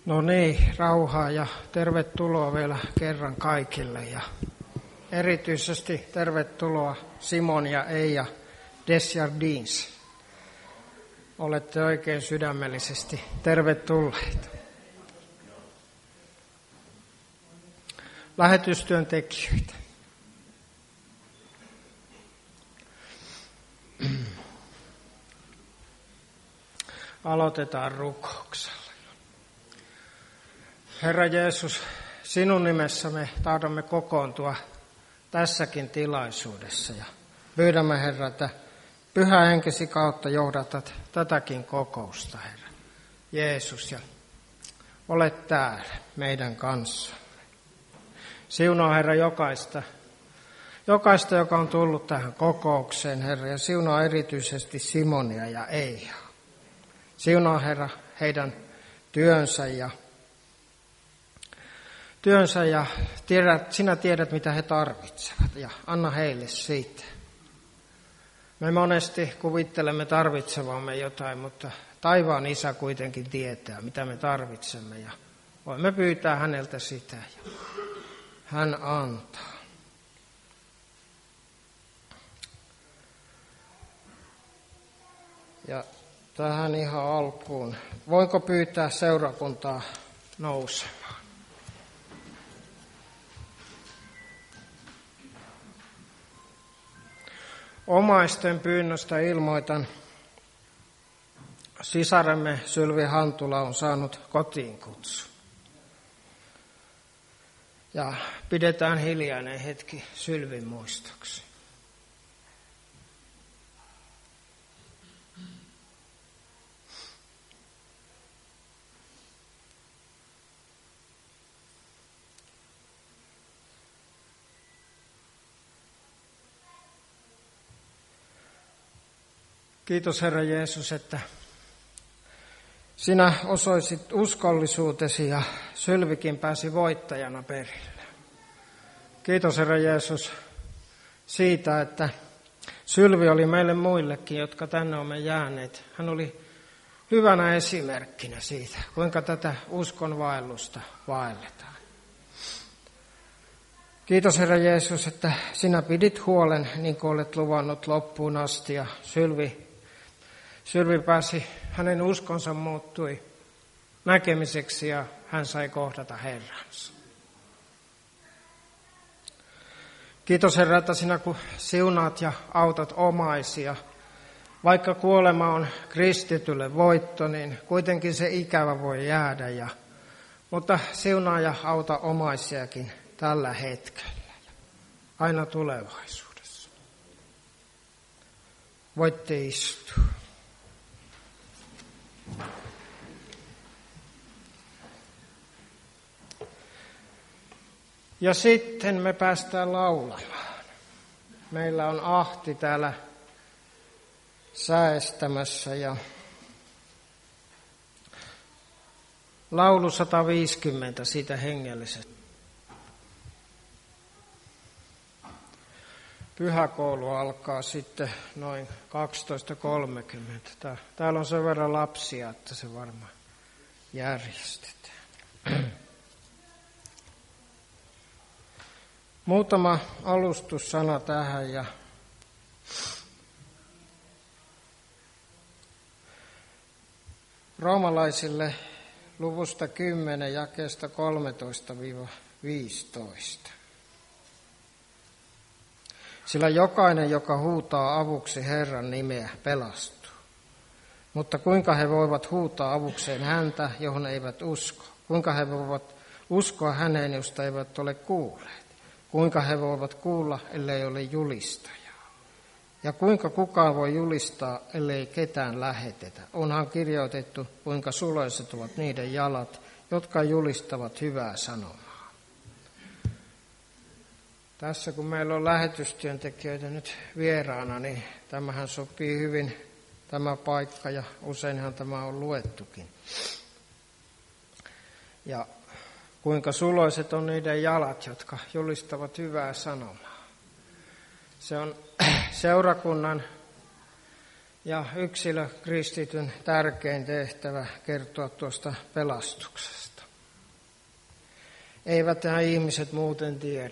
No niin, rauhaa ja tervetuloa vielä kerran kaikille ja erityisesti tervetuloa Simon ja Eija Desjardins. Olette oikein sydämellisesti tervetulleita. Lähetystyöntekijöitä. Aloitetaan rukouksella. Herra Jeesus, sinun nimessä me tahdomme kokoontua tässäkin tilaisuudessa ja pyydämme, Herra, että Pyhä Henkesi kautta johdatat tätäkin kokousta, Herra Jeesus, ja olet täällä meidän kanssamme. Siunaa, Herra, jokaista, joka on tullut tähän kokoukseen, Herra, ja siunaa erityisesti Simonia ja Eijaa. Siunaa, Herra, heidän työnsä ja sinä tiedät, mitä he tarvitsevat, ja anna heille siitä. Me monesti kuvittelemme tarvitsevamme jotain, mutta taivaan Isä kuitenkin tietää, mitä me tarvitsemme, ja voimme pyytää häneltä sitä, ja hän antaa. Ja tähän ihan alkuun, voinko pyytää seurakuntaa nousemaan? Omaisten pyynnöstä ilmoitan, sisaremme Sylvi Hantula on saanut kotiin kutsu. Ja pidetään hiljainen hetki Sylvin muistoksi. Kiitos, Herra Jeesus, että sinä osoitit uskollisuutesi ja Sylvikin pääsi voittajana perille. Kiitos, Herra Jeesus, siitä, että Sylvi oli meille muillekin, jotka tänne olemme jääneet. Hän oli hyvänä esimerkkinä siitä, kuinka tätä uskon vaellusta vaelletaan. Kiitos, Herra Jeesus, että sinä pidit huolen, niin kuin olet luvannut loppuun asti, ja Sylvi pääsi, hänen uskonsa muuttui näkemiseksi ja hän sai kohdata Herransa. Kiitos, Herra, että sinä siunaat ja autat omaisia. Vaikka kuolema on kristitylle voitto, niin kuitenkin se ikävä voi jäädä. Mutta siunaa ja auta omaisiakin tällä hetkellä ja aina tulevaisuudessa. Voitte istua. Ja sitten me päästään laulamaan. Meillä on Ahti täällä säestämässä ja laulu 150 siitä hengellisestä. Pyhäkoulu alkaa sitten noin 12.30. Täällä on sen verran lapsia, että se varmaan järjestetään. Muutama alustussana tähän ja roomalaisille luvusta 10 jakeesta 13-15. Sillä jokainen, joka huutaa avuksi Herran nimeä, pelastuu. Mutta kuinka he voivat huutaa avukseen häntä, johon eivät usko? Kuinka he voivat uskoa häneen, josta eivät ole kuulleet? Kuinka he voivat kuulla, ellei ole julistajaa? Ja kuinka kukaan voi julistaa, ellei ketään lähetetä? Onhan kirjoitettu, kuinka suloiset ovat niiden jalat, jotka julistavat hyvää sanomaa. Tässä kun meillä on lähetystyöntekijöitä nyt vieraana, niin tämähän sopii hyvin tämä paikka ja useinhan tämä on luettukin. Ja kuinka suloiset on niiden jalat, jotka julistavat hyvää sanomaa. Se on seurakunnan ja yksilökristityn tärkein tehtävä kertoa tuosta pelastuksesta. eivät nämä ihmiset muuten tiedä.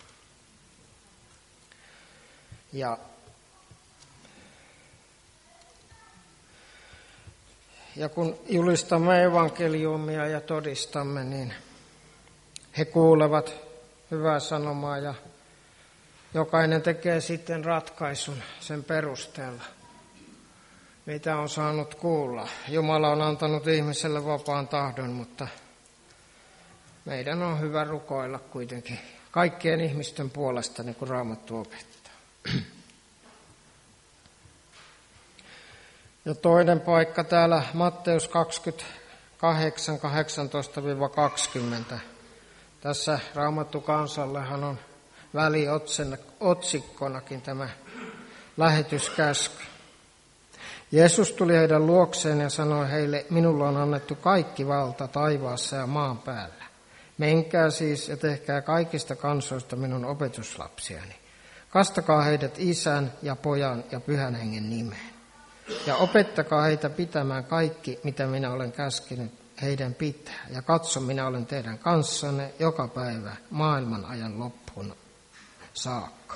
Ja kun julistamme evankeliumia ja todistamme, niin he kuulevat hyvää sanomaa ja jokainen tekee sitten ratkaisun sen perusteella, mitä on saanut kuulla. Jumala on antanut ihmiselle vapaan tahdon, mutta meidän on hyvä rukoilla kuitenkin kaikkien ihmisten puolesta, niin kuin Raamattu opettaa. Ja toinen paikka täällä Matteus 28, 18-20. Tässä Raamattu kansallehan on väliotsikkonakin tämä lähetyskäsky. Jeesus tuli heidän luokseen ja sanoi heille, minulla on annettu kaikki valta taivaassa ja maan päällä. Menkää siis ja tehkää kaikista kansoista minun opetuslapsiani. Kastakaa heidät Isän ja Pojan ja Pyhän Hengen nimeen. Ja opettakaa heitä pitämään kaikki, mitä minä olen käskenyt heidän pitää. Ja katso, minä olen teidän kanssanne joka päivä maailman ajan loppuun saakka.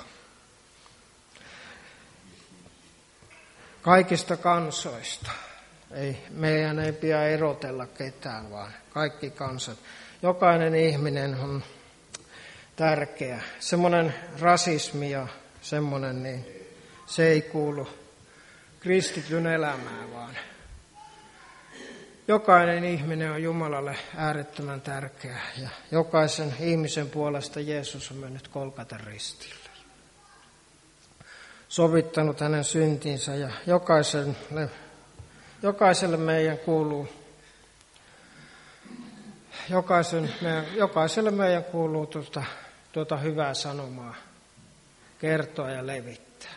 Kaikista kansoista. Meidän ei pidä erotella ketään, vaan kaikki kansat. Jokainen ihminen on tärkeä. Semmoinen rasismi ja semmoinen, niin se ei kuulu kristityn elämään, vaan jokainen ihminen on Jumalalle äärettömän tärkeä. Ja jokaisen ihmisen puolesta Jeesus on mennyt Golgatan ristille. Sovittanut hänen syntinsä ja jokaiselle meidän kuuluu jokaiselle meidän kuuluu tuota hyvää sanomaa kertoa ja levittää.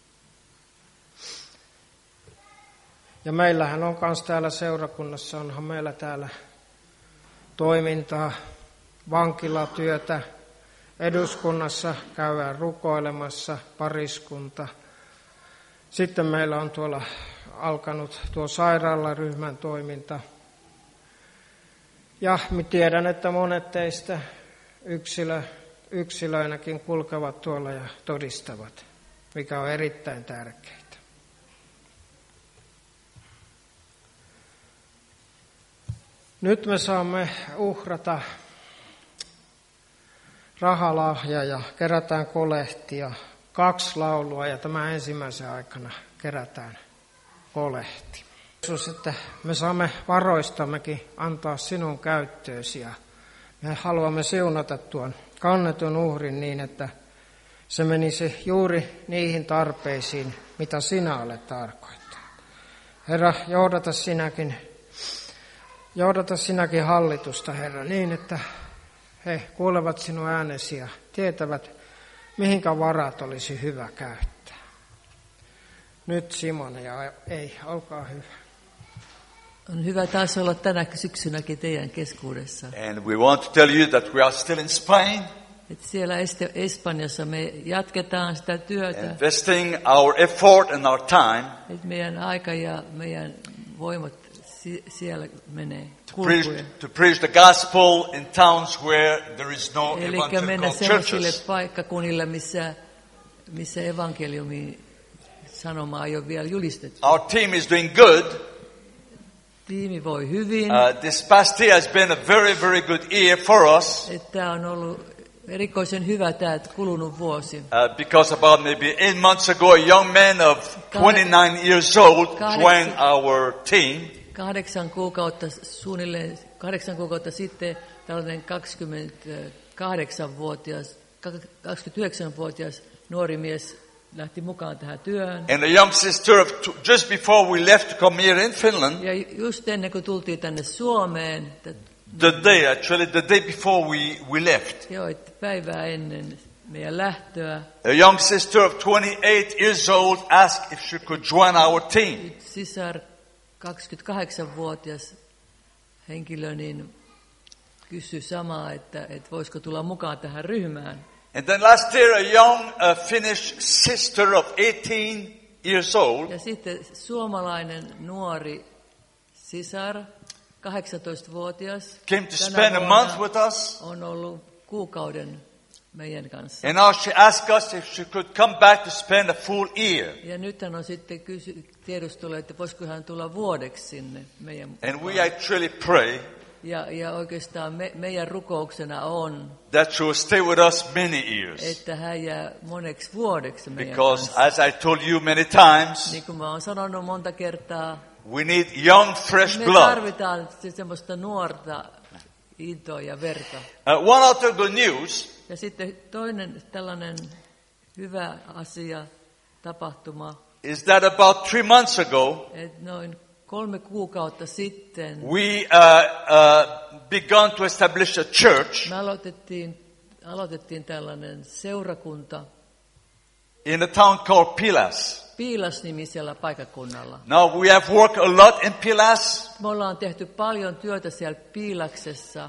Ja meillähän on myös täällä seurakunnassa, onhan meillä täällä toimintaa, vankilatyötä, eduskunnassa käydään rukoilemassa, pariskunta. Sitten meillä on tuolla alkanut tuo sairaalaryhmän toiminta. Ja tiedän, että monet teistä yksilöinäkin kulkevat tuolla ja todistavat, mikä on erittäin tärkeää. Nyt me saamme uhrata rahalahja ja kerätään kolehtia, 2 laulua ja tämän ensimmäisen aikana kerätään kolehti. Jeesus, että me saamme varoistammekin antaa sinun käyttöösi ja me haluamme siunata tuon kannetun uhrin niin, että se menisi juuri niihin tarpeisiin, mitä sinä olet tarkoittanut. Herra, johdata sinäkin hallitusta, Herra, niin, että he kuulevat sinun äänesi ja tietävät, mihinkä varat olisi hyvä käyttää. Nyt Simon ja ei, olkaa hyvä. On hyvä taas olla tänä syksynäkin teidän keskuudessa. And we want to tell you that we are still in Spain. Et siellä Espanjassa me jatketaan sitä työtä. Investing our effort and our time. Et meidän aika ja meidän voimat siellä menee. To preach the gospel in towns where there is no evangelical churches. Mennä sellaisille paikkakunnille, missä evankeliumin sanomaa ei ole vielä julistettu. Our team is doing good. Tiimi voi hyvin. This past year has been a very, very good year for us. Tämä on ollut erikoisen hyvä tämä kulunut vuosi. Because about maybe 8 months ago, a young man of 29 years old joined our team. 8 kuukautta sitten tällainen 29-vuotias nuori mies lähti mukaan tähän työhön. And a young sister just before we left to come here in Finland. Ja just ennen kuin tultiin tänne Suomeen. The day before we left. Joo, päivää ennen meidän lähtöä. A young sister of 28 years old asked if she could join our team. Sisar 28-vuotias henkilö niin kysyi samaa, että voisiko tulla mukaan tähän ryhmään. And then last year a young Finnish sister of 18 years old. Ja sitten suomalainen nuori sisar 18-vuotias. Came to spend a month with us. On ollut kuukauden meidän kanssa. And now she asked us if she could come back to spend a full year. Ja nyt hän on sitten tiedustellut, että voisiko hän tulla vuodeksi sinne meidän. And we actually pray ja oikeastaan meidän rukouksena on, that she will stay with us many years. Että hän jää moneksi vuodeksi meidän Because kanssa. as I told you many times, niin kuin mä oon sanonut monta kertaa, we need young, fresh me blood. tarvitaan semmoista nuorta intoa ja verta. One other good news. Ja sitten toinen tällainen hyvä asia, tapahtuma, is that about 3 months ago, että noin 3 kuukautta sitten we begun to establish a church me aloitettiin tällainen seurakunta in a town called Pilas. Pilas-nimisellä paikkakunnalla. Now we have worked a lot in Pilas. Me ollaan tehty paljon työtä siellä Piilaksessa.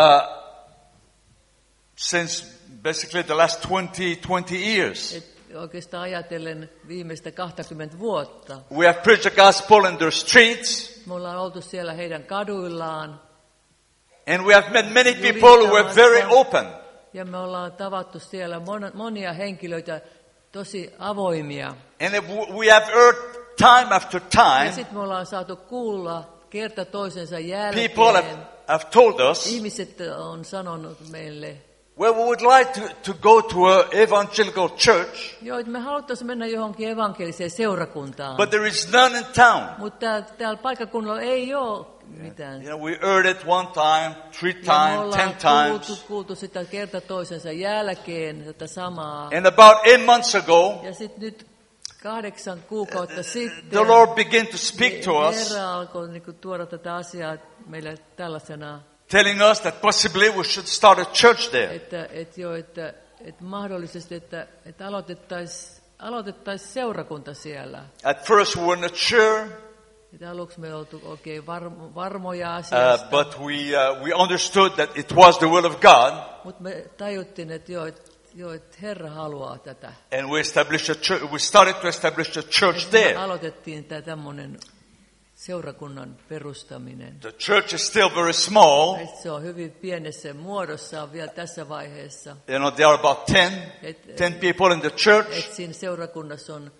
Since basically the last 20 years. Oikeastaan ajatellen viimeistä 20 vuotta. We have preached the gospel in their streets. Me ollaan oltu siellä heidän kaduillaan. And we have met many people who were very open. Ja me ollaan tavattu siellä monia henkilöitä tosi avoimia. And we have heard time after time. Ja sitten me ollaan saatu kuulla kerta toisensa jälkeen. People have told us. Ihmiset on sanonut meille. Well, we would like to go to an evangelical church. Joo, että me haluttaisiin mennä johonkin evankeliseen seurakuntaan. But there is none in town. Mutta täällä paikkakunnalla ei ole mitään. You know, we heard it 1 time, 3 times, 10 times. Kuultu sitä kerta toisensa jälkeen tätä samaa. And about 8 months ago, ja sitten nyt 8 kuukautta sitten the Lord began to speak to us. Herra alkoi tuoda tätä asiaa meille tällaisena. Telling us that possibly we should start a church there. Että mahdollisesti, että aloitettaisiin seurakunta siellä. At first we weren't sure. Että aluksi me oltu oikein varmoja asiasta. But we understood that it was the will of God. Mutta me tajuttiin, että että Herra haluaa tätä. And we established a church. We started to establish a church there. Me aloitettiin tämmöinen seurakunnan perustaminen. The church is still very small. Se on hyvin pienessä muodossa vielä tässä vaiheessa. You know, there are about 10 people in the church. Siinä seurakunnassa on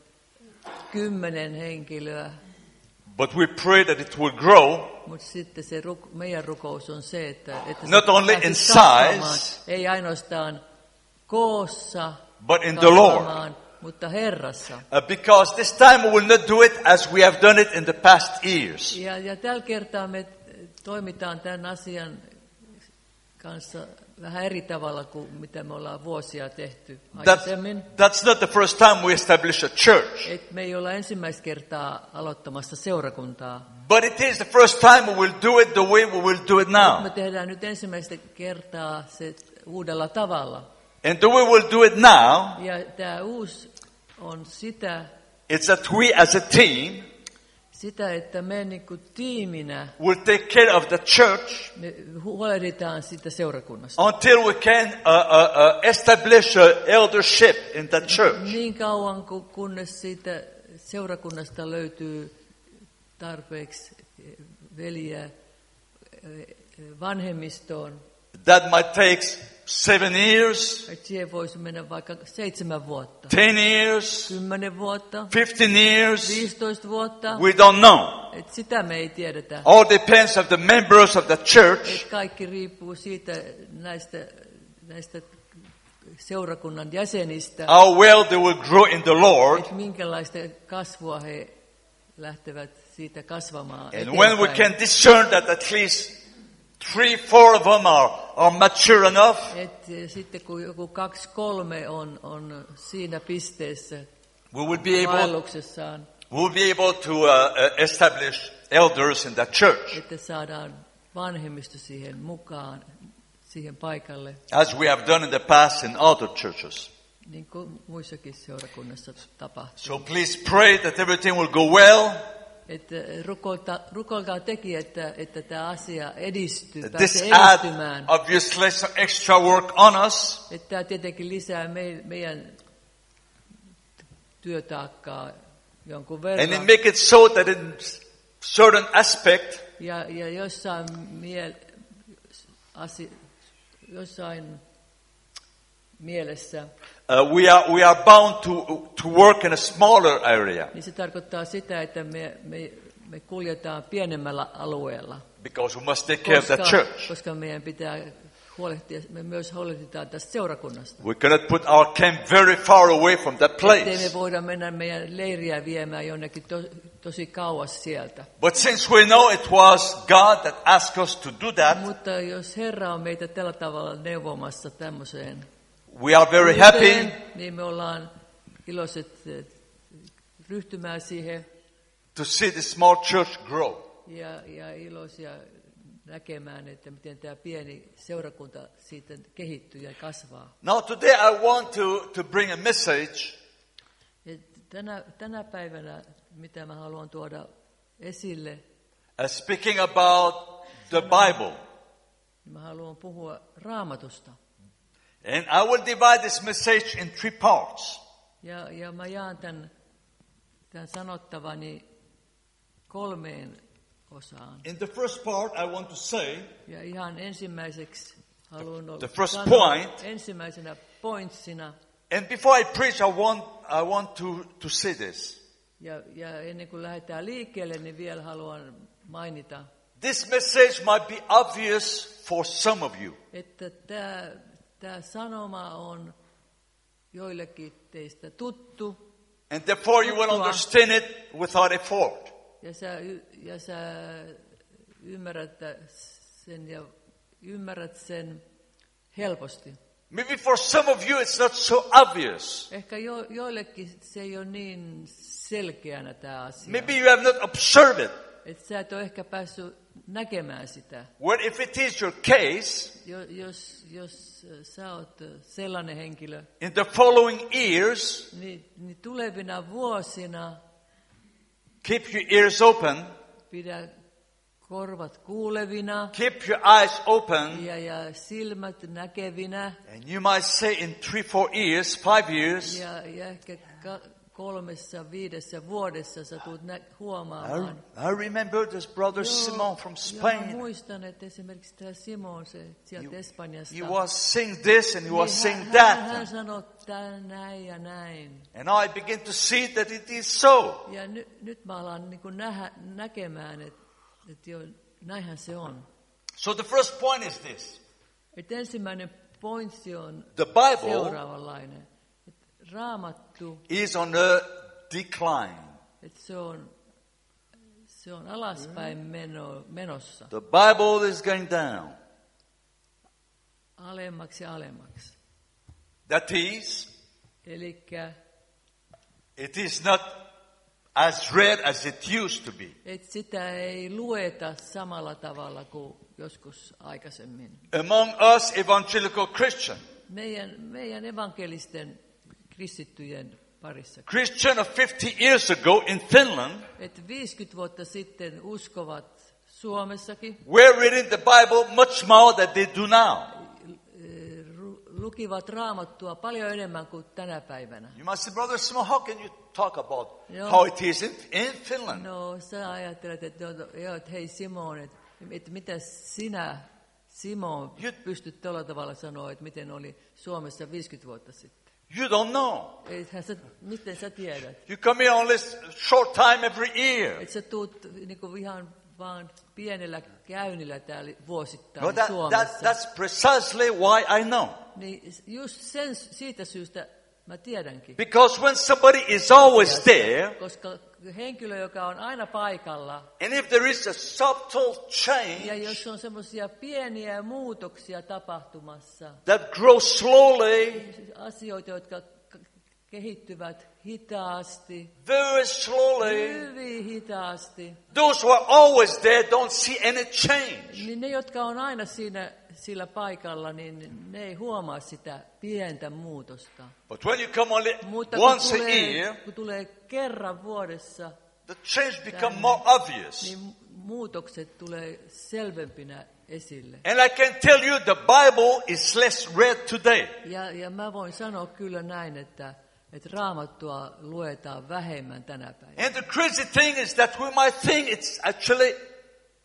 10 henkilöä. But we pray that it will grow. Mutta sitten se meidän rukous on se, että not only in size, ei ainoastaan koossa, but in the Lord. Mutta Herrassa. Because this time we will not do it as we have done it in the past years. Ja tällä kertaa me toimitaan tämän asian kanssa vähän eri tavalla kuin mitä me ollaan vuosia tehty aikaisemmin. That's not the first time we establish a church. Me ei olla ensimmäistä kertaa aloittamassa seurakuntaa. But it is the first time we will do it the way we will do it now. Me tehdään nyt ensimmäistä kertaa se uudella tavalla. And the way we'll do it now, ja tämä uusi on sitä, it's that we as a team sitä, että me niinku tiiminä will take care of the church me huolehditaan siitä seurakunnasta. until we can establish eldership in that church. Niin kauan kunnes siitä seurakunnasta löytyy tarpeeksi veljiä vanhemmistoon. That might take 7 years. Siihen voisi mennä vaikka 7 vuotta. 10 years. 10 vuotta. 15 years. 15 vuotta. We don't know. Et sitä me ei tiedetä. All depends of the members of the church. Et kaikki riippuu siitä näistä seurakunnan jäsenistä. How well they will grow in the Lord. Et minkälaista kasvua he lähtevät siitä kasvamaan And eteenpäin. when we can discern that at least 3-4 of them are mature enough. Sitten kun joku 2-3 on siinä pisteessä we will be able to establish elders in that church. Että saadaan vanhemmisto siihen mukaan, siihen paikalle. As we have done in the past in other churches. Niin kuin muissakin seurakunnassa tapahtuu. So please pray that everything will go well. Että rukoilkaa teki, että tämä asia edistyy, This pääsee edistymään. obviously some extra work on us. Että tämä tietenkin lisää meidän työtaakkaa jonkun verran. And it make it so that in certain aspect Ja jossain mielessä we are bound to work in a smaller area. Niin se tarkoittaa sitä, että me kuljetaan pienemmällä alueella. Because we must take care of the church. Koska meidän pitää huolehtia, me myös huolehditaan tästä seurakunnasta. We cannot put our camp very far away from that place. Ettei me voida mennä meidän leiriä viemään jonnekin tosi kauas sieltä. But since we know it was God that asked us to do that, mutta jos Herra on meitä tällä tavalla neuvomassa tämmöiseen, we are very happy. Niin me ollaan iloiset ryhtymään siihen. To see the small church grow. Ja iloisia näkemään, että miten tämä pieni seurakunta siitä kehittyy ja kasvaa. Now today I want to bring a message. Tänä päivänä, mitä mä haluan tuoda esille, speaking about the Bible. Mä haluan puhua Raamatusta. And I will divide this message in 3 parts. Ja mä jaan tämän sanottavani 3 osaan. In the first part I want to say, ja ihan ensimmäiseksi haluan the first point, ensimmäisenä pointsina. And before I preach, I want to say this. Ja ennen kuin lähdetään liikkeelle, niin vielä haluan mainita. This message might be obvious for some of you. Että tämä sanoma on joillekin teistä tuttu. And therefore you will understand it without effort. Ja sä ymmärrät sen helposti. Maybe for some of you it's not so obvious. Ehkä joillekin se ei ole niin selkeänä tämä asia. Maybe you have not observed it. Että sä et ole ehkä päässyt näkemään sitä. Well, if it is your case, jos sä oot sellainen henkilö, in the following years, niin tulevina vuosina keep your ears open. Pidä korvat kuulevina. Keep your eyes open. Ja silmät näkevinä. And you might say in 3-4 years, 5 years. Ja ehkä 3-5 vuodessa sä tulet huomaamaan. I remember this brother Simon from Spain. Mä muistan, että esimerkiksi tämä Simon, se sieltä Espanjasta. He was saying this and he was saying that. Hän sanoi näin ja näin. And I begin to see that it is so. Ja nyt mä alan niin kuin näkemään, että jo, näinhän se on. So the first point is this. Että ensimmäinen pointti on the Bible seuraavanlainen. Raamattu is on a decline. Että se on alaspäin menossa. The Bible is going down. Alemmaksi ja alemmaksi. That is, elikkä it is not as read as it used to be. Et sitä ei lueta samalla tavalla kuin joskus aikaisemmin. Among us evangelical Christians. Meidän evankelisten kristittyjen parissa. Christian of 50 years ago in Finland. Et 50 vuotta sitten uskovat Suomessakin. Were reading the Bible much more than they do now. Lukivat Raamattua paljon enemmän kuin tänä päivänä. You must say, Brother Simon, how can you talk about how it is in Finland? No, sä ajattelet, että hei Simon, että mitä sinä, Simon, pystyt tällä tavalla sanoa, että miten oli Suomessa 50 vuotta sitten. You don't know. Miten sä tiedät? You come here only short time every year. Et sä tuut niinku ihan vaan pienellä käynnillä täällä vuosittain No, Suomessa. that's precisely why I know. Niin just siitä syystä mä tiedänkin. Because when somebody is always there, koska henkilö, joka on aina paikalla, and if there is a subtle change, ja jos on semmoisia pieniä muutoksia tapahtumassa, that grows slowly, asioita, jotka kehittyvät hitaasti, very slowly, hyvin hitaasti, those who are always there don't see any change. Niin ne, jotka on aina sillä paikalla, niin ne ei huomaa sitä pientä muutosta. But when you come only Mutta once a year, kun tulee kerran vuodessa, the change become more obvious. Niin muutokset tulee selvempinä esille. And I can tell you the Bible is less read today. Ja mä voin sanoa kyllä näin, että Raamattua luetaan vähemmän tänä päivänä. And the crazy thing is that we might think it's actually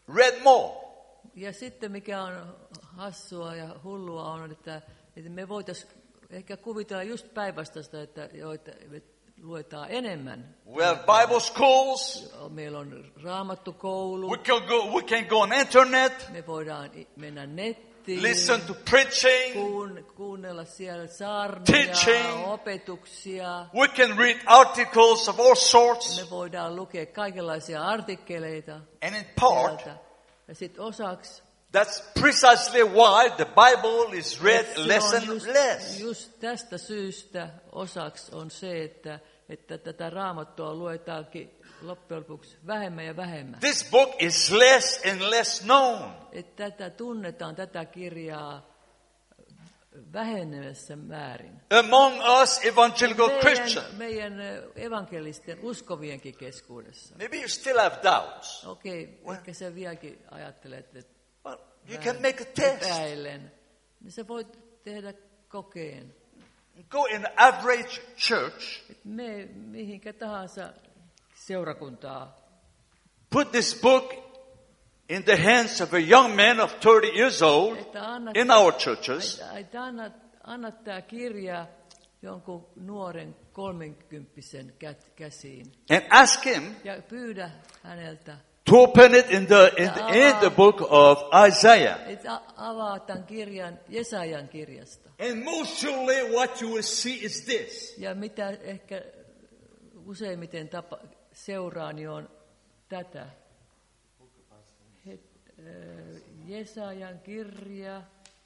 read more. Ja sitten mikä on hassua ja hullua on, että me voitaisiin ehkä kuvitella just päinvastaista, että luetaan enemmän. We have Bible schools. Meillä on raamattukoulu. We can go on internet. Me voidaan mennä nettiin. Listen to preaching. Kuunnella siellä saarnoja, teaching. opetuksia. We can read articles of all sorts. Me voidaan lukea kaikenlaisia artikkeleita. And in part, sieltä. Ja sitten osaksi. That's precisely why the Bible is read less and less. Just tästä syystä osaksi on se, että tätä raamattua luetaankin loppujen lopuksi vähemmän ja vähemmän. This book is less and less known. Että tunnetaan tätä kirjaa vähenevässä määrin. Among us evangelical Christians. Meidän evankelisten uskovienkin keskuudessa. Maybe you still have doubts. Okei, ehkä sä vieläkin ajattelet, että well, you can make a test. Epäilen. Niin sä voit tehdä kokeen. Go in average church. Mihinkä tahansa seurakuntaa. Put this book in the hands of a young man of 30 years old in our churches. Anna tämä kirja jonkun nuoren 30-kympisen käsiin. And ask him ja pyydä häneltä to open it in the book of Isaiah. Avaa tämän kirjan Jesajan kirjasta. And most surely what you will see is this. Ja mitä ehkä useimmiten seuraa, niin on tätä. Jesajan kirja.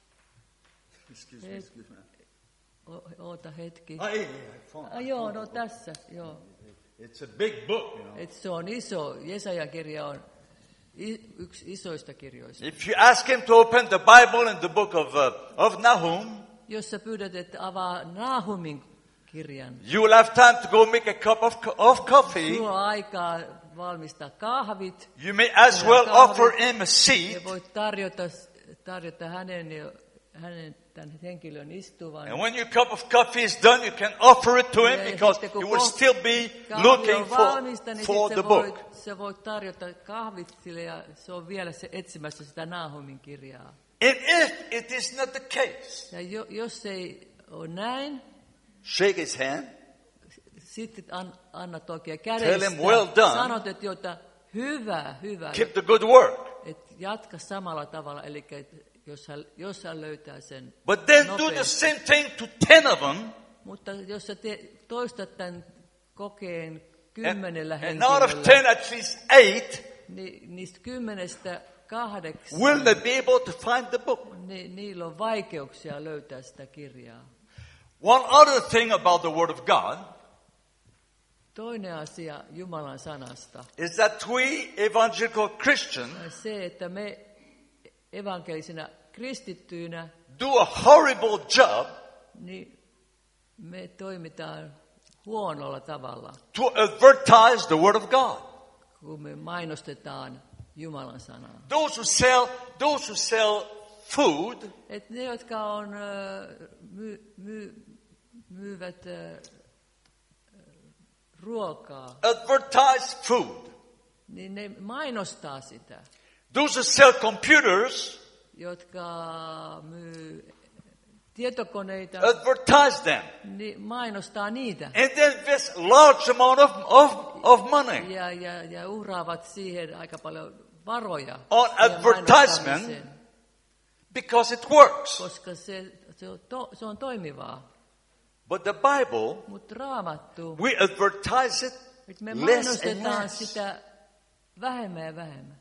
Oota hetki. Joo, no tässä, joo. It's a big book, you know. Se on iso. Jesajan kirja on yksi isoista kirjoista. If you ask him to open the Bible in the book of Nahum, jos sä pyydät, että avaa Nahumin kirjan, you will have time to go make a cup of coffee. Sulla on aikaa valmistaa kahvit. You may as well offer him a seat. Ja voit tarjota hänen tämän henkilön istuvan. And when your cup of coffee is done, you can offer it to him because you will still be looking for the book. Sä voit tarjota kahvit sille ja se on vielä etsimässä sitä Nahumin kirjaa. And if it is not the case, ja jos ei ole näin, shake his hand. Sitten annat oikein kädestä. Tell him well done. Sanot, että hyvä. Keep the good work. Et jatka samalla tavalla, eli jos hän löytää sen but then nopeasti. Do the same thing to 10 of them. Mutta jos sä toistat tämän kokeen 10 henkilöllä. And out of 10, at least 8 niistä 10-8 will not be able to find the book. Niillä on vaikeuksia löytää sitä kirjaa. One other thing about the Word of God toinen asia Jumalan sanasta is that we evangelical Christians se, että me evankelisina kristittyinä do a horrible job niin me toimitaan huonolla tavalla. To advertise the Word of God. Kun me mainostetaan Jumalan sanaa. Those who sell food. Et ne, jotka on myyvät ruokaa. Advertise food. Niin ne mainostaa sitä. Those who sell computers. Jotka myy tietokoneita. Advertise them. Niin mainostaa niitä. And then invest large amount of money. Ja uhraavat siihen aika paljon varoja. On advertisement. Because it works. Koska se on toimivaa. But the Bible, mut Raamattu, we advertise it me less and less. Sitä vähemmän ja vähemmän.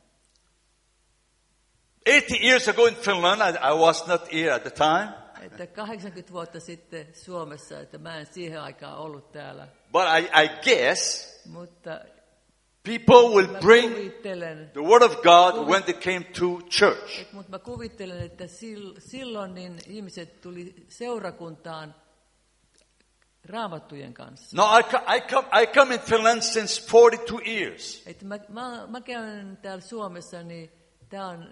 80 years ago in Finland, I was not here at the time. Että 80 vuotta sitten Suomessa, että mä en siihen aikaan ollut täällä. But I guess mutta people will bring the Word of God when they came to church. Mutta mä kuvittelen, että silloin niin ihmiset tuli seurakuntaan Raamattujen kanssa. No, I come in Finland since 42 years. Että mä käyn täällä Suomessa, niin tää on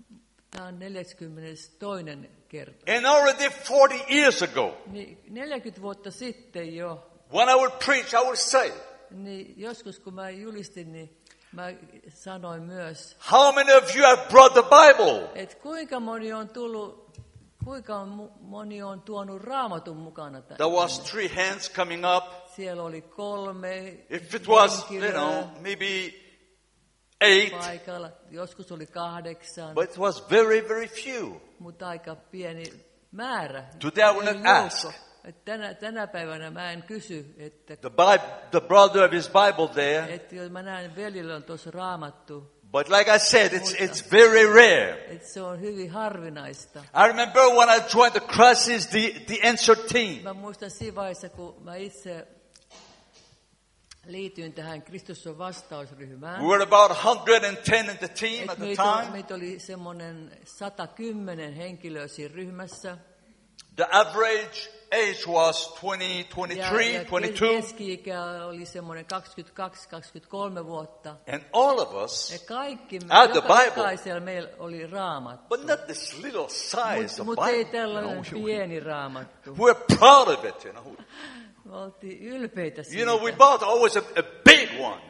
42. kerta. And already 40 years ago. Niin 40 vuotta sitten jo. When I would preach, I would say. Niin joskus kun mä julistin, niin Mä sanoin myös, how many of you have brought the Bible? että kuinka moni on tuonut Raamatun mukana tänne. There was 3 hands coming up. Siellä oli 3 If it was, henkilöä maybe 8, paikalla. Joskus oli 8, but it was very, very few. mutta aika pieni määrä. Today I will not ask. Tänä päivänä mä en kysy, että The brother of his Bible there. että jos mä näen veljellä on tuossa Raamattu. But like I said, it's very rare. Että se on hyvin harvinaista. I remember when I joined the Crisis, the Answer team. Mä muistan siinä vaiheessa, kun mä itse liityin tähän Kristus on vastausryhmään. We were about 110 in the team at the time. Meitä oli semmoinen 110 henkilöä siinä ryhmässä. The average age was 20, 23, 22. Keski-ikä oli semmoinen 22-23 vuotta. And all of us Ja kaikki, had the Bible. jokaisella meillä oli Raamattu. But not this little size of Mutta ei Bible. tällainen pieni Raamattu. We're proud of it, Me oltiin ylpeitä siitä. You know, we bought always a big one,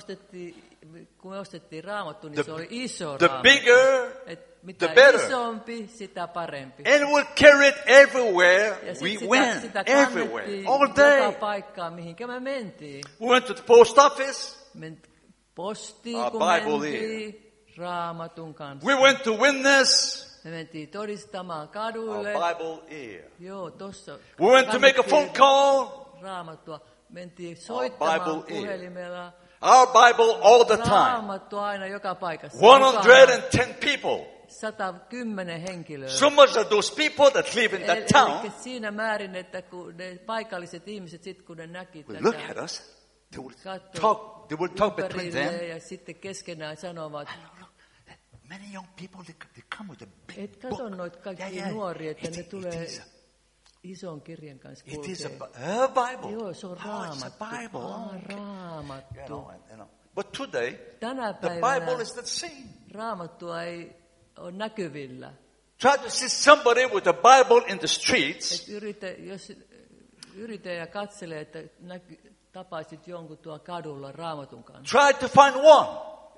Kun me ostettiin Raamattu, niin se oli iso The Raamattu. bigger, Mitä the better. isompi, sitä parempi. And we'll carry it everywhere Ja we sit went. sitä Everywhere. kannettiin All day. joka paikkaan, mihinkä me mentiin. We went to the post office. Postiin, Our kun Bible mentiin Raamatun kanssa. We went to witness. Me mentiin todistamaan Our kaduille. Bible here. Joo, tossa. We went to make a phone call. Raamattua. Mentiin soittamaan Bible puhelimella. Our Bible all the time. Raamattu aina joka paikassa. 110 people. 110 henkilöä. So much of those people that live in that town Eli siinä määrin, että kun ne paikalliset ihmiset, sit kun ne näki will tätä, look at us. They will talk between them. ja sitten keskenään sanovat, Many young people, they come with a big et kato noita kaikki nuoria, että ne tulee ison kirjan kanssa It is kulkee. a Bible. Joo, se on It's a Raamattu. Bible. Okay. Raamattu. But today, Tänä the päivänä Bible is not seen. Raamattua ei ole näkyvillä. Try to see somebody with a Bible in the streets. Jos yritä ja katselee, että tapaisit jonkun tuon kadulla Raamatun kanssa. Try to find one.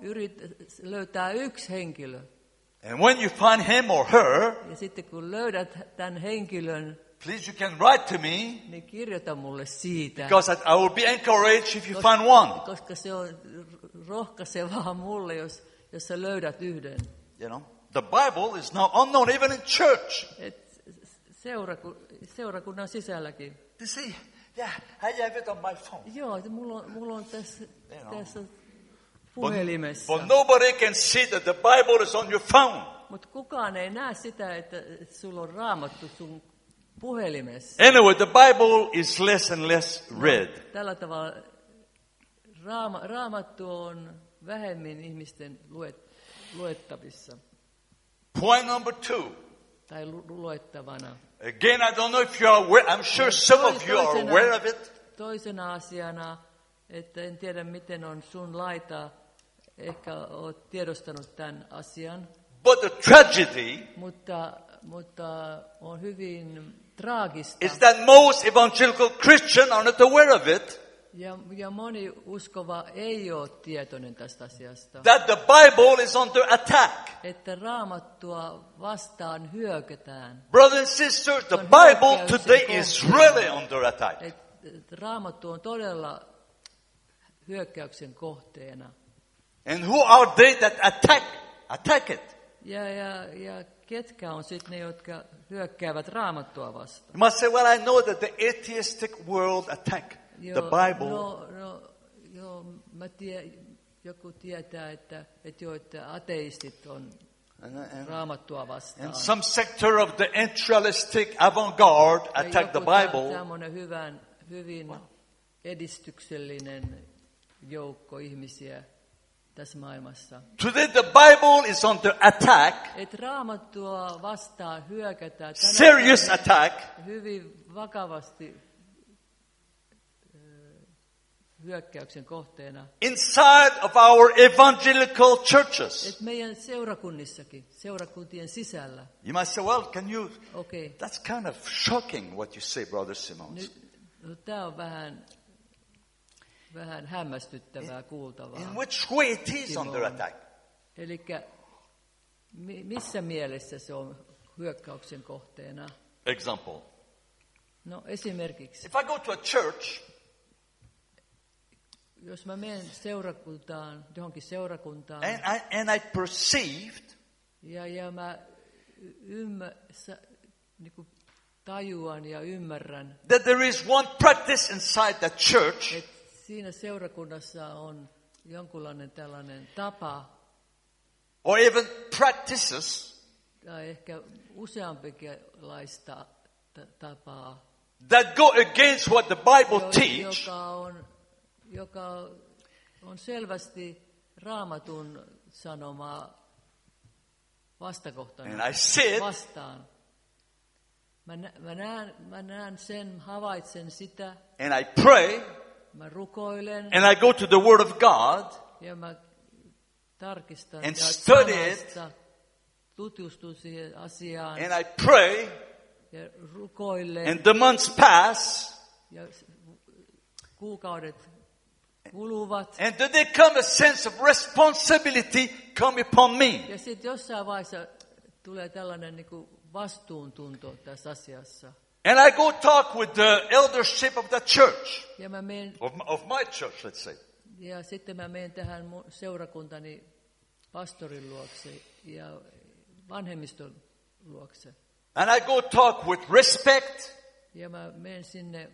Löytää yksi henkilö. And when you find him or her, Ja sitten kun löydät tämän henkilön, please you can write to me. niin kirjoita mulle siitä. Because I will be encouraged if you find one. Koska se on rohkaisevaa mulle, jos sä löydät yhden. The Bible is now unknown even in church. Seurakunnan sisälläkin. You see, I have it on my phone. Joo, mulla on tässä puhelimessa. But nobody can see that the Bible is on your phone. Mutta kukaan ei näe sitä, että sulla on Raamattu sun puhelimessa. Anyway, the Bible is less and less read. Tällä tavalla Raamattu on vähemmin ihmisten luettavissa. Point number 2. Tai luettavana. Again, I don't know if you are aware. I'm sure some of you are aware of it. Toisena asiana, että en tiedä miten on sun laita, ehkä olet tiedostanut tämän asian. But the tragedy mutta on hyvin traagista. is that most evangelical Christians are not aware of it. Ja moni uskova ei ole tietoinen tästä asiasta. That the Bible is under attack. Että Raamattua vastaan hyökätään. Brothers and sisters, the Bible today is really under attack. Raamattu on todella hyökkäyksen kohteena. And who are they that attack it? Ja ketkä on sitten ne, jotka hyökkäävät Raamattua vastaan? You must say, well, I know that the atheistic world attack the Bible. Joo, joku tietää, että ateistit on Raamattua vastaan. And some sector of the naturalistic avant-garde attack the Bible. Tämmöinen hyvin edistyksellinen joukko ihmisiä tässä maailmassa. Today the Bible is under attack. Et Raamattua vastaan hyökätään. Serious attack. Hyvin vakavasti hyökkäyksen kohteena. Inside of our evangelical churches. Et meidän seurakuntien sisällä. You must say, well, can you? Okay. That's kind of shocking what you say, Brother Simon. Tämä on vähän vähän hämmästyttävää kuultavaa. In which way it is under attack? Elikkä missä mielessä se on hyökkäyksen kohteena? Example. No esimerkiksi. If I go to a church, jos mä menen seurakuntaan, johonkin seurakuntaan, and I perceived ja mä niin tajuan ja ymmärrän, that there is one practice inside the church, että siinä seurakunnassa on jonkunlainen tällainen tapa, or even practices, tai ehkä useampikinlaista tapaa, that go against what the Bible teach, joka on selvästi Raamatun sanomaa vastakohtana and I sit, vastaan. Mä näen sen, havaitsen sitä, and I pray, mä rukoilen, and I go to the Word of God, ja mä tarkistan and ja study it, tutustun siihen asiaan, and I pray, ja rukoilen, and the months pass, ja kuukaudet kuluvat, and then there come a sense of responsibility come upon me. ja sitten jossain vaiheessa tulee tällainen niin kuin vastuuntunto tässä asiassa. And I go talk with the eldership of the church, Ja mä menen, of my church, let's say. ja sitten mä menen tähän mun seurakuntani pastorin luokse ja vanhemmiston luokse. And I go talk with respect, Ja mä menen sinne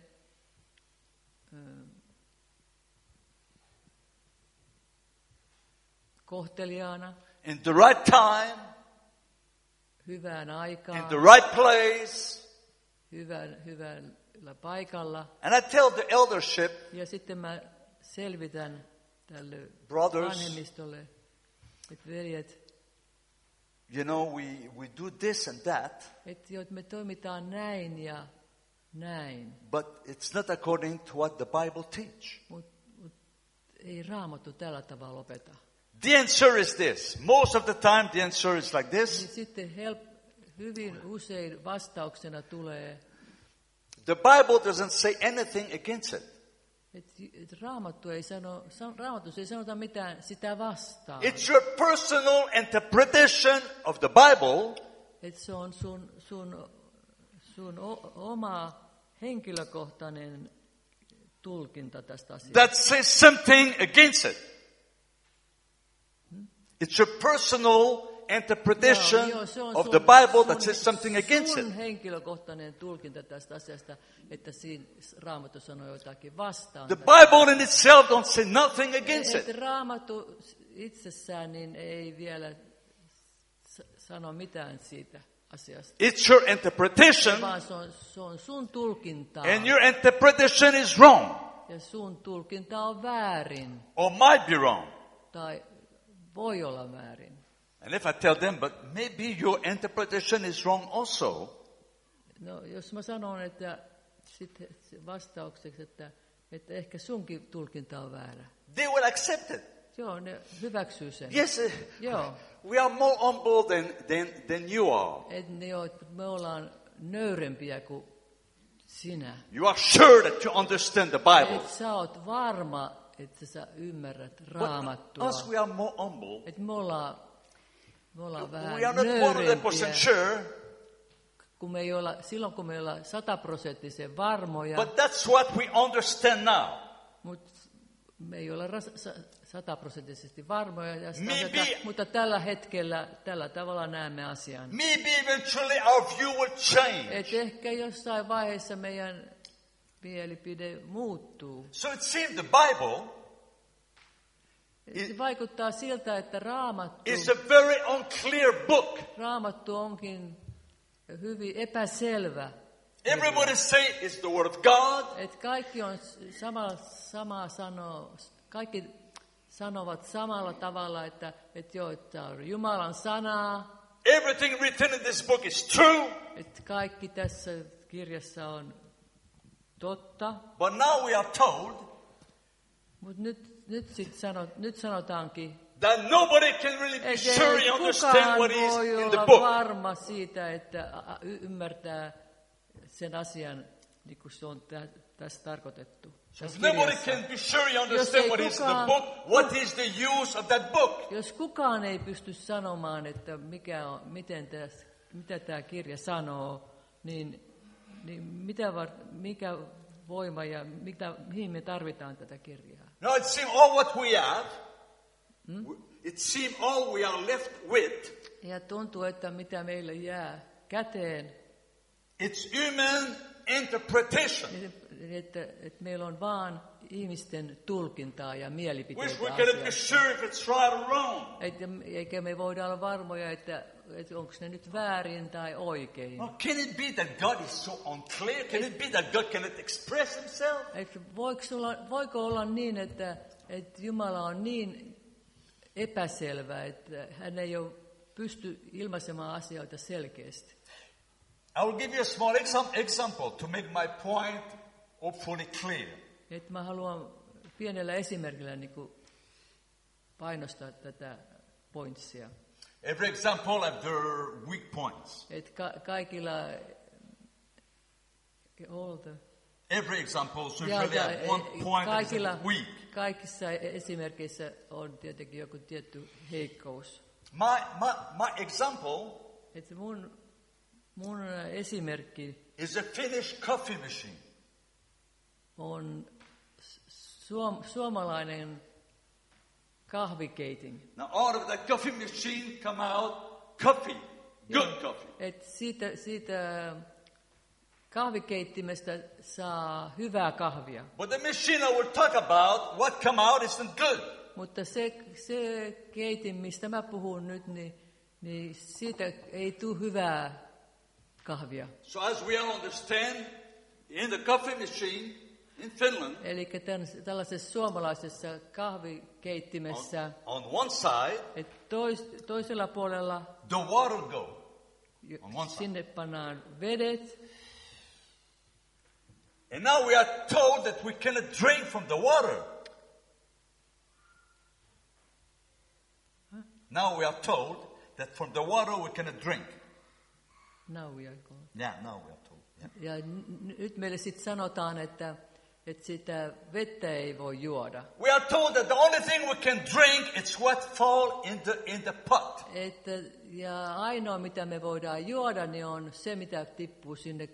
kohteliaana, in the right time, hyvään in aikaan, the right place. hyvällä paikalla. And I tell the eldership, Ja sitten mä selvitän tälle brothers, vanhemmistolle, että veljet, you know, we do this and that, että me toimitaan näin ja näin, but it's not according to what the Bible teach. mutta ei Raamattu tällä tavalla opeta. The answer is this. Most of the time the answer is like Niin this. sitten hyvin usein vastauksena tulee, The Bible doesn't say anything against it. että Raamatussa ei sanota mitään sitä vastaan. It's your personal interpretation of the Bible Että se on sun oma henkilökohtainen tulkinta tästä asiasta. that says something against it. It's your personal interpretation of the Bible that says something against it. Sun henkilökohtainen tulkinta tästä asiasta, että siinä Raamattu sanoo jotakin vastaan. The Bible in itself don't say nothing against Että it. Raamattu itsessään niin ei vielä sano mitään siitä asiasta. It's your interpretation, Vaan se on sun tulkinta. and your interpretation is wrong, Ja sun tulkinta on väärin. or might be wrong. Tai voi olla väärin. And if I tell them, but maybe your interpretation is wrong also, No, jos mä sanon, että sitten vastaukseksi, että ehkä sunkin tulkinta on väärä. they will accept it. Joo, ne hyväksyy sen. Yes, Joo. we are more humble than you are. Me ollaan nöyrempiä kuin sinä. You are sure that you understand the Bible. Et sä oot varma, että sä ymmärrät But Raamattua. us, we are more humble. Et me ollaan vähän We are not 100% nöyrempiä, sure, silloin kun me ei olla 100% varmoja, but that's what we understand now. mutta me ei olla 100% varmoja, Maybe- mutta tällä hetkellä tällä tavalla näemme asian. Maybe eventually our view will change. Et ehkä jossain vaiheessa meidän mielipide muuttuu. So it seems the Bible Se vaikuttaa siltä, että is a very unclear book. Raamattu onkin hyvin epäselvä. Everybody say it's the Word of God. Et kaikki on kaikki sanovat samalla tavalla, että tämä on Jumalan sanaa. Everything written in this book is true. Että kaikki tässä kirjassa on totta. But now we are told Mutta nyt sanotaankin, that nobody can really be että sure ei you understand kukaan what is voi in the olla book. varma siitä, että ymmärtää sen asian niin kuin se on tässä tarkoitettu. So if nobody can be sure you understand what is the book, what is the use of that book? Jos kukaan ei pysty sanomaan, että mitä tämä kirja sanoo, niin mikä voima ja mihin me tarvitaan tätä kirjaa? No, it seems all what we have, it seems all we are left with. Ja tuntuu, että mitä meille jää käteen. It's human interpretation. Että meillä on vaan ihmisten tulkintaa ja mielipiteitä Which we cannot be sure if it's right or wrong. Eikä me voida olla varmoja, että onko ne nyt väärin tai oikein. Well, can it be that God is so unclear? Can it be that God cannot express himself? Voiko olla niin, että Jumala on niin epäselvä, että hän ei ole pysty ilmaisemaan asioita selkeästi? I will give you a small example to make my point hopefully clear. Että mä haluan pienellä esimerkillä niin kuin painostaa tätä pointsia. Every example have their weak points. Että kaikilla Every example should really have one point that is weak. Kaikissa esimerkkeissä on tietenkin joku tietty heikkous. My example Että mun esimerkki is a Finnish coffee machine. On suomalainen kahvikeitin. Now out of that coffee machine come out coffee, good coffee. Et siitä kahvikeittimestä saa hyvää kahvia. But the machine I will talk about, what come out isn't good. Mutta se keitin, mistä mä puhun nyt, niin siitä ei tule hyvää kahvia. So as we all understand, in the coffee machine in Finland, eli tällaisessa suomalaisessa kahvikeittimessä on one side, toisella puolella the water go. On one side. Sinne pannaan vedet. And now we are told that we cannot drink from the water. Now we are told that from the water we cannot drink. Now we are told. Yeah, now we are told. Yeah. Ja nyt meille sitten sanotaan, että sitä vettä ei voi juoda. We are told that the only thing we can drink is what fall in the pot. Ja ainoa mitä me voidaan juoda, niin on se mitä tippuu siihen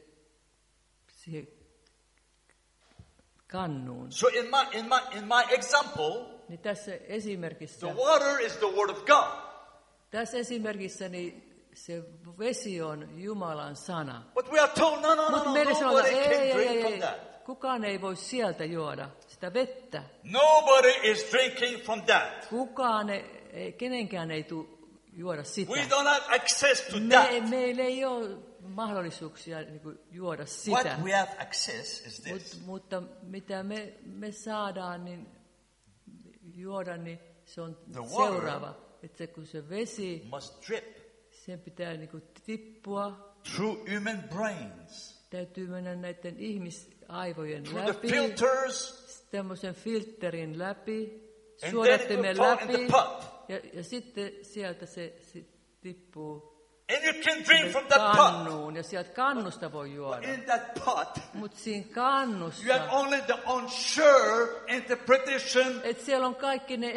kannuun. So in my example, niin tässä esimerkissä the water is the word of God. Tässä esimerkissä niin se vesi on Jumalan sana. But we are told no, nobody can drink from that. Kukaan ei voi sieltä juoda sitä vettä. Nobody is drinking from that. Kenenkään ei tule juoda sitä. We don't have access to that. Meillä ei ole mahdollisuuksia niin kuin juoda sitä. What we have access is this. Mutta mitä me saadaan niin juoda, niin se on seuraava. Että kun se vesi must drip. Sen pitää niin kuin tippua. Through human brains. Täytyy mennä näiden ihmisaivojen through läpi. The filters. Tämmöisen filterin läpi. Suodattimen läpi. Ja sitten sieltä se tippuu. And you can drink from that pot. Ja sieltä kannusta voi juoda. But in that pot, mutta siinä kannussa, you have only the unsure interpretation että siellä on kaikki ne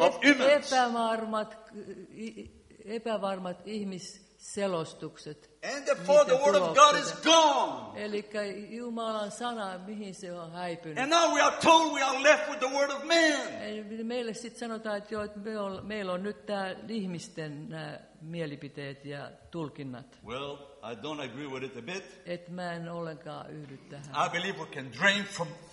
epävarmat ihmisselostukset. And therefore the word of God is gone. Eli Jumalan sana, mihin se on häipynyt. And now we are told we are left with the word of man. Meille sitten sanotaan, että meillä on nyt tämä ihmisten mielipiteet ja tulkinnat. Well, I don't agree with it a bit. Et mä en ollenkaan yhdy tähän. I believe we can drink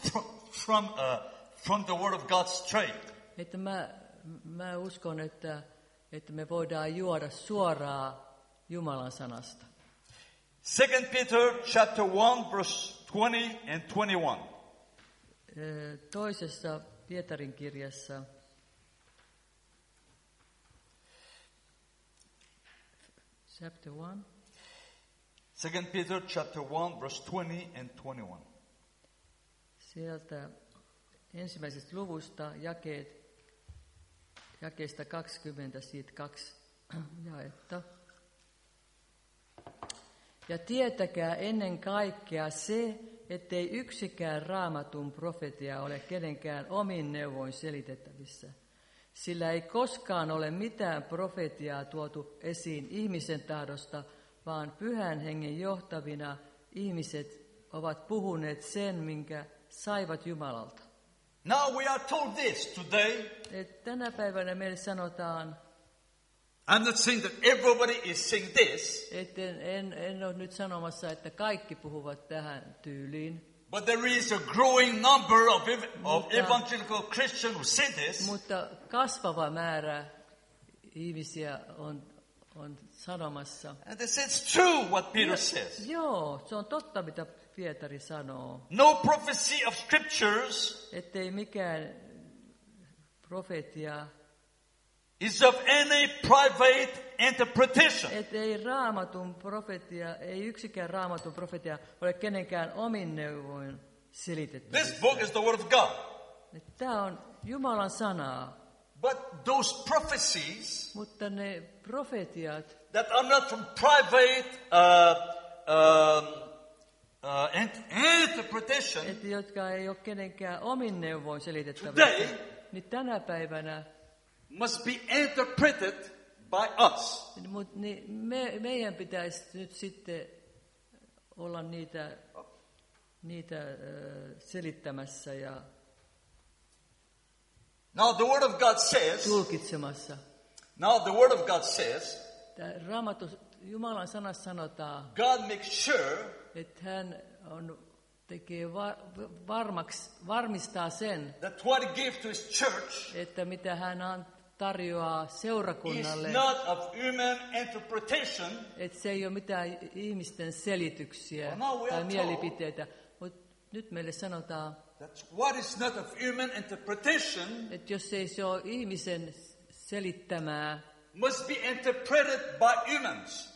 from the word of God straight. Että mä uskon, että me voidaan juoda suoraan Jumalan sanasta. 2 Peter chapter 1 verse 20 and 21. Toisessa Pietarin kirjassa chapter 1. 2 Peter chapter 1 verse 20 and 21. Sieltä ensimmäisestä luvusta jakeesta 20 siitä 2 jaetta. Ja tietäkää ennen kaikkea se, ettei yksikään Raamatun profetia ole kenenkään omin neuvoin selitettävissä. Sillä ei koskaan ole mitään profetiaa tuotu esiin ihmisen tahdosta, vaan Pyhän Hengen johtavina ihmiset ovat puhuneet sen, minkä saivat Jumalalta. Now we are told this today. Tänä päivänä meille sanotaan, I'm not saying that everybody is saying this. En ole nyt sanomassa, että kaikki puhuvat tähän tyyliin. But there is a growing number of evangelical Christians who say this. Mutta kasvava määrä ihmisiä on sanomassa. And they say it's true what Peter says. Joo, se on totta, mitä Pietari sanoo. No prophecy of scriptures ettei mikään profetia is of any private interpretation. Ei Raamatun profetia, ei yksikään Raamatun profetia ole kenenkään omin neuvoin selitettävissä. This book is the word of God. Tämä on Jumalan sanaa. But those prophecies, mutta ne profetiat, that are not from private interpretation, jotka ei ole kenenkään omin neuvoin selitettävissä, niin tänä päivänä must be interpreted by us. Niin meidän pitäisi nyt sitten olla niitä selittämässä ja now the word of God says, tulkitsemassa. Now the word of God says, Jumalan sanassa sanotaan, God makes sure, että hän tekee varmistaa sen, that what he gave to his church, että mitä hän tarjoaa seurakunnalle, is not of human interpretation. Että se ei ole mitään ihmisten selityksiä tai mielipiteitä, mutta nyt meille sanotaan, that what is not of human interpretation, että jos ei se ole ihmisen selittämää, must be interpreted by humans.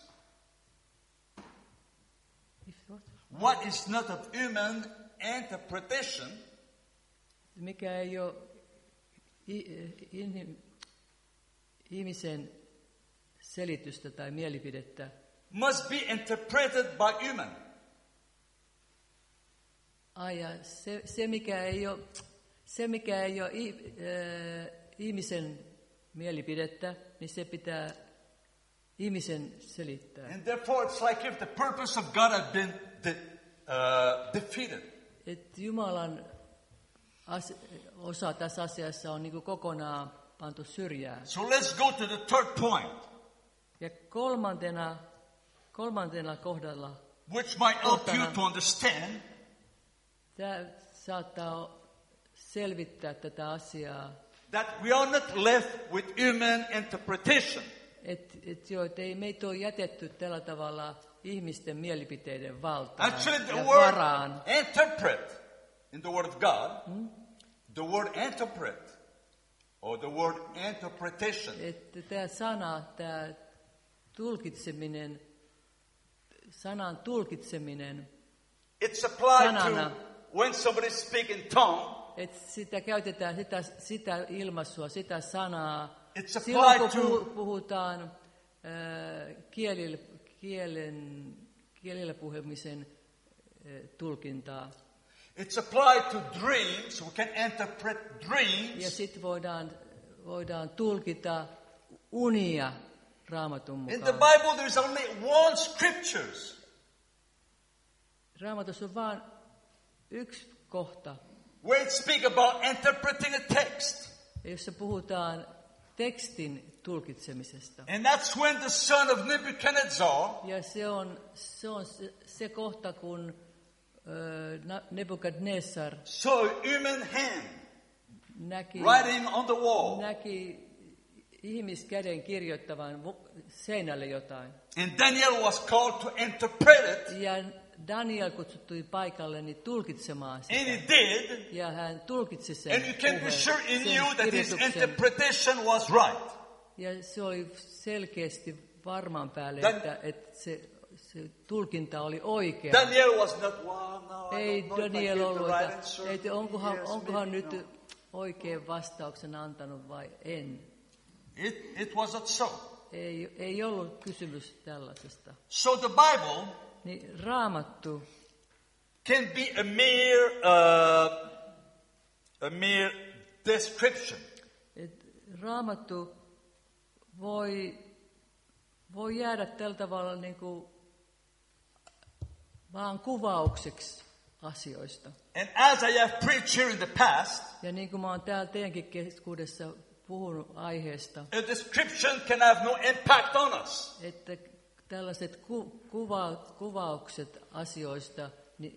What is not of human interpretation, mikä ei ole ihmisen selitystä tai mielipidettä, must be interpreted by human. Se mikä ei ole ihmisen mielipidettä, niin se pitää ihmisen selittää. And therefore it's like if the purpose of God had been defeated. Että Jumalan osa tässä asiassa on niin kuin kokonaan pantu syrjään. So let's go to the third point. Ja kolmantena kohdalla, which might help you to understand, tämä saattaa selvittää tätä asiaa, that we are not left with human interpretation. Että ei meitä ole jätetty tällä tavalla ihmisten mielipiteiden valtaan. Actually, the ja word varaan. interpret in the word of God, the word interpret or the word interpretation. Että tämä sana, tämä tulkitseminen, sanan tulkitseminen, it's applied sanana, to when somebody speaks in tongue. Että sitä käytetään sitä ilmaisua, sitä sanaa. It's silloin applied kun puhutaan kielellä puhumisen tulkintaa. It's applied to dreams. We can interpret dreams. Ja sitten voidaan tulkita unia Raamatun mukaan. In the Bible there is only one scriptures. Raamatussa on vain yksi kohta, where it speaks about interpreting a text. Jossa puhutaan tekstin tulkitsemisesta. And that's when the son of Nebuchadnezzar, ja se on se kohta, kun Nebukadnessar saw a human hand näki writing on the wall. Näki ihmiskäden kirjoittavan seinälle jotain. And Daniel was called to interpret it. Ja Daniel kutsuttiin paikalle niin tulkitsemaan sitä. And he did. Ja hän tulkitsi sen. And you can be sure he knew that his interpretation was right. Ja se oli selkeästi varmaan päälle, että se tulkinta oli oikea. Daniel was not, ei Daniel ollut, että onkohan nyt oikein vastauksen antanut vai en. It wasn't so. Ei ollut kysymys tällaisesta. So the Bible, niin Raamattu, can be a mere description. Raamattu voi jäädä tällä tavalla niin kuin vaan kuvaukseksi asioista. And as I have preached here in the past, ja niin kuin mä oon täällä teidänkin keskuudessa puhunut aiheesta, a description can have no impact on us. Että tällaiset kuvaukset asioista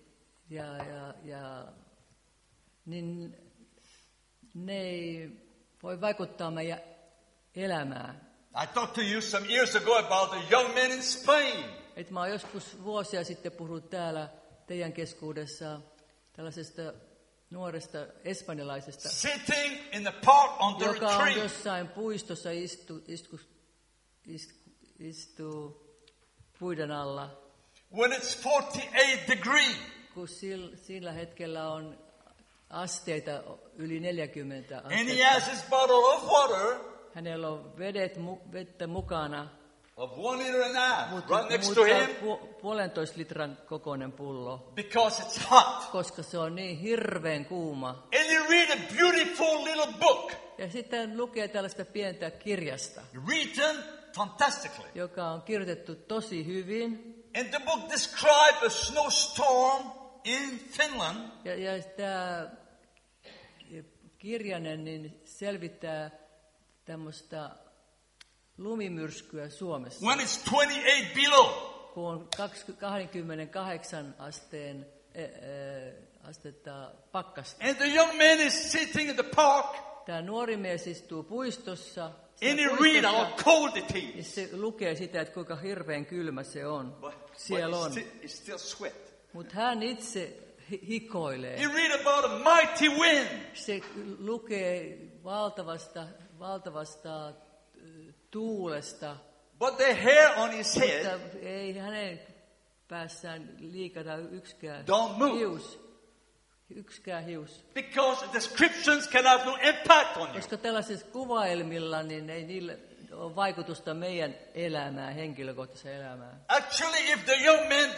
niin ne ei voi vaikuttaa meidän elämään. I talked to you some years ago about a young man in Spain. Että mä oon joskus vuosia sitten puhunut täällä teidän keskuudessa tällaisesta nuoresta espanjalaisesta, Sitting in the park on the joka on retreat. jossain puistossa istuu puiden alla, When it's 48 degrees. kun sillä hetkellä on asteita yli 40 And he astetta. has his bottle of water Hänellä on vettä mukana, of 1 liter and a half mutta right next to him 1,5 litran kokoinen pullo, because it's hot. koska se on niin hirveän kuuma. And he read a beautiful little book Ja sitten lukee tällaista pientä kirjasta, written fantastically. joka on kirjoitettu tosi hyvin. And the book describes a snowstorm in Finland. Ja tämä kirjanen niin selvittää tämmöistä lumimyrskyä Suomessa, When it's 28 below. kun on 28 astetta pakkasta. And the young man is sitting in the park Tämä nuori mies istuu puistossa. and he read how cold it Ja is. se lukee sitä, että kuinka hirveän kylmä se on. But Siellä on. it's still sweat. Mutta hän itse hikoilee. He read about a mighty wind. Se lukee valtavasta tuulesta, But the hair on his head mutta ei hänen päässään liikata yksikään don't move. hius. Because descriptions can have no impact on you. Koska tällaisilla kuvailmilla, niin ei niillä ole vaikutusta meidän elämään, henkilökohtaiseen elämään. Actually, if the young man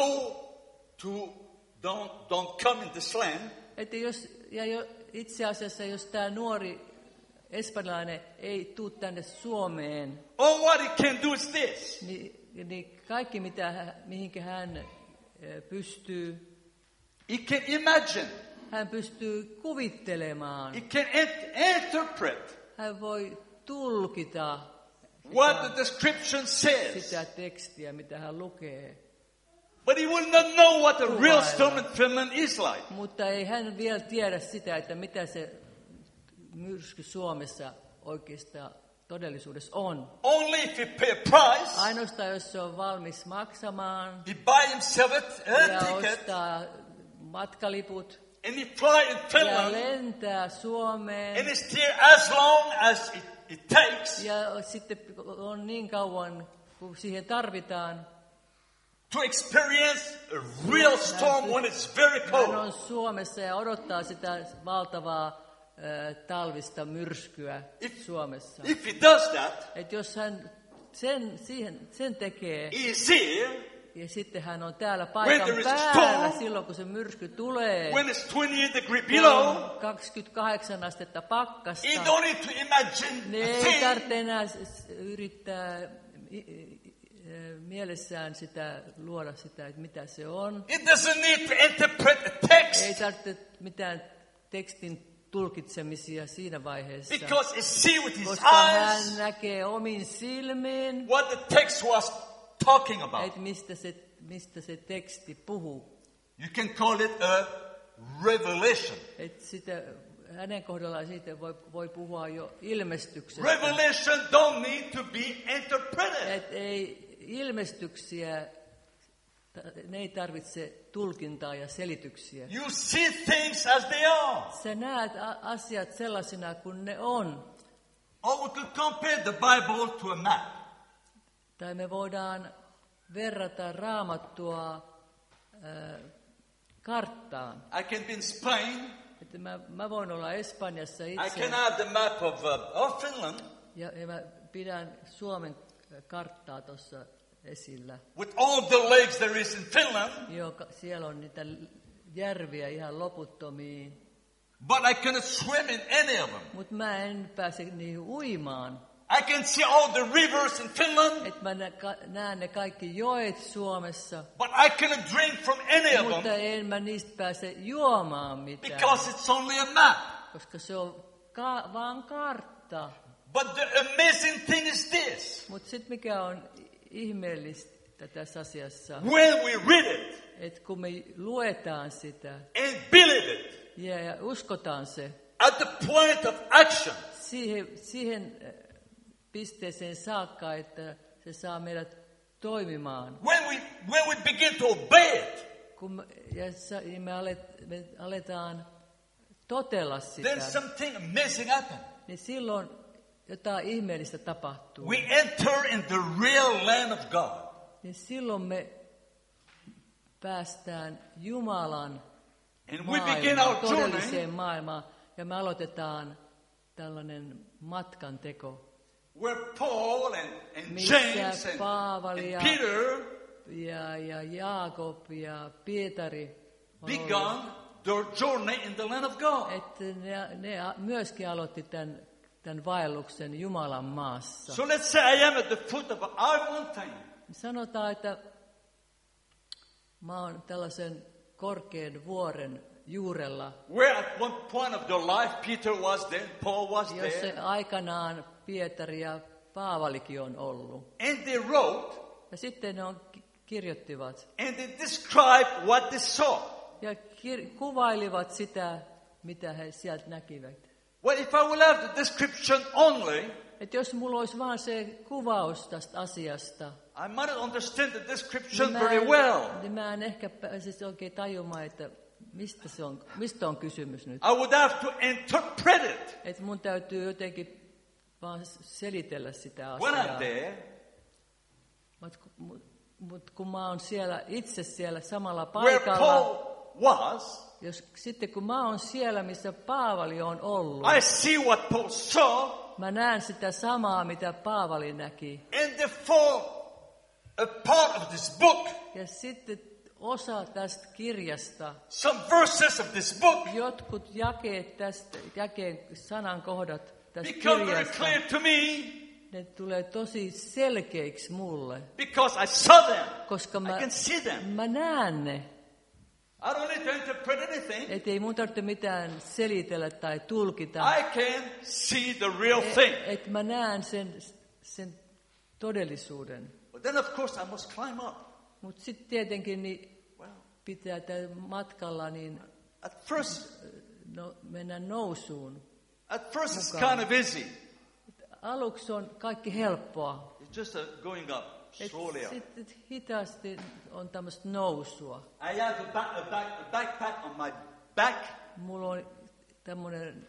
don't come in this land, Että itse asiassa, jos tämä nuori espanjalainen ei tule tänne Suomeen, all what he can do is this. niin kaikki, mihinkä hän pystyy, He can imagine. hän pystyy kuvittelemaan. He can interpret Hän voi tulkita what the description says. sitä tekstiä, mitä hän lukee. But he will not know what a real storm in Finland is like. Mutta ei hän vielä tiedä sitä, että mitä se myrsky Suomessa oikeastaan todellisuudessa on. Only if he pay a price, Ainoastaan, jos se on valmis maksamaan he buy himself a ja ticket, ostaa matkaliput and he fly in ja Finland, lentää Suomeen. and he stay as long as it takes Ja sitten on niin kauan, kun siihen tarvitaan. to experience a real storm when it's very Hän cold. on Suomessa ja odottaa sitä valtavaa talvista myrskyä Suomessa. If he does that, Et jos hän sen tekee, he is here. ja sitten hän on täällä When paikan there is a päällä storm, silloin, kun se myrsky tulee, when it's 28 degrees kun below, on 28 astetta pakkasta, he don't need to imagine ne a ei thing. tarvitse enää yrittää mielessään luoda sitä, että mitä se on. He doesn't need to interpret a text Ei tarvitse mitään tekstin tulkitsemisia siinä vaiheessa, because he see with his koska hän eyes näkee omin silmin, what the text was talking about. että mistä se teksti puhuu. You can call it a revelation. Että hänen kohdallaan siitä voi puhua jo ilmestyksestä. Revelation don't need to be interpreted. Että ei ilmestyksiä, ne ei tarvitse tulkintaa ja selityksiä. You see things as they are. Sä näet asiat sellaisina kuin ne on. Or we could compare the Bible to a map. Tai me voidaan verrata Raamattua karttaan. I can be in Spain. Että mä voin olla Espanjassa I itse can have the map of Finland ja mä pidän Suomen karttaa tuossa esillä. with all the lakes there is in Finland. Siellä on niitä järviä ihan loputtomiin. But I cannot swim in any of them. Mutta mä en pääse niihin uimaan. I can see all the rivers in Finland. Että mä näen ne kaikki joet Suomessa. But I cannot drink from any of Mutta them. en mä niistä pääse juomaan mitään. Because it's only a map. Koska se on vaan kartta. But the amazing thing is this. Mutta sitten mikä on ihmeellistä tässä asiassa. When we read it. Että kun me luetaan sitä. And believe it. Ja uskotaan se. At the point of action. Siihen pisteeseen saakka, että se saa meidät toimimaan. When we begin to obey it. Me aletaan totella sitä. Then something amazing happens. Niin silloin jotain ihmeellistä tapahtuu. We enter in the real land of God. Niin silloin me päästään Jumalan todelliseen maailmaan. Ja me aloitetaan tällainen matkan teko. Where Paul and James and Peter ja Jaakob ja Pietari began their journey in the land of God. Että ne myöskin aloitti tämän vaelluksen Jumalan maassa. So let's say I am at the foot of a mountain. Sanotaan, että mä oon tällaisen korkean vuoren juurella. Where at one point of their life Peter was there, Paul was there. Jos se aikanaan Pietari ja Paavalikin on ollut. And they wrote. Ja sitten ne kirjoittivat. And they described what they saw. Ja kuvailivat sitä, mitä he sieltä näkivät. Well, if I will have the description only, että jos mulla olisi vain se kuvaus tästä asiasta, I might not understand the description very well. Niin mä en ehkä pääsisi oikein tajumaan, että mistä on kysymys nyt. I would have to interpret it. Että mun täytyy jotenkin vaan selitellä sitä When asiaa. I'm there, Mutta kun mä oon itse siellä samalla where paikalla, Paul was, sitten kun mä oon siellä, missä Paavali on ollut, I see what Paul saw, mä näen sitä samaa, mitä Paavali näki. and therefore a part of this book, Ja sitten osa tästä kirjasta, some verses of this book, jotkut jakeen sanankohdat tästä become very kirjasta, clear to me, ne tulee tosi selkeiksi mulle, because I saw them. koska I can see them. mä näen ne. I don't need to interpret anything. Et ei mun tarvitse mitään selitellä tai tulkita. I can see the real thing. Et mä näen sen todellisuuden. But then of course I must climb up. Mutta sitten tietenkin niin pitää matkalla niin At first mennä nousuun. At first it's kind of easy. Aluksi on kaikki helppoa. It's just going up slowly. Sitten hitaasti on tämmöistä nousua. I have a backpack on my back. Mulla on tämmöinen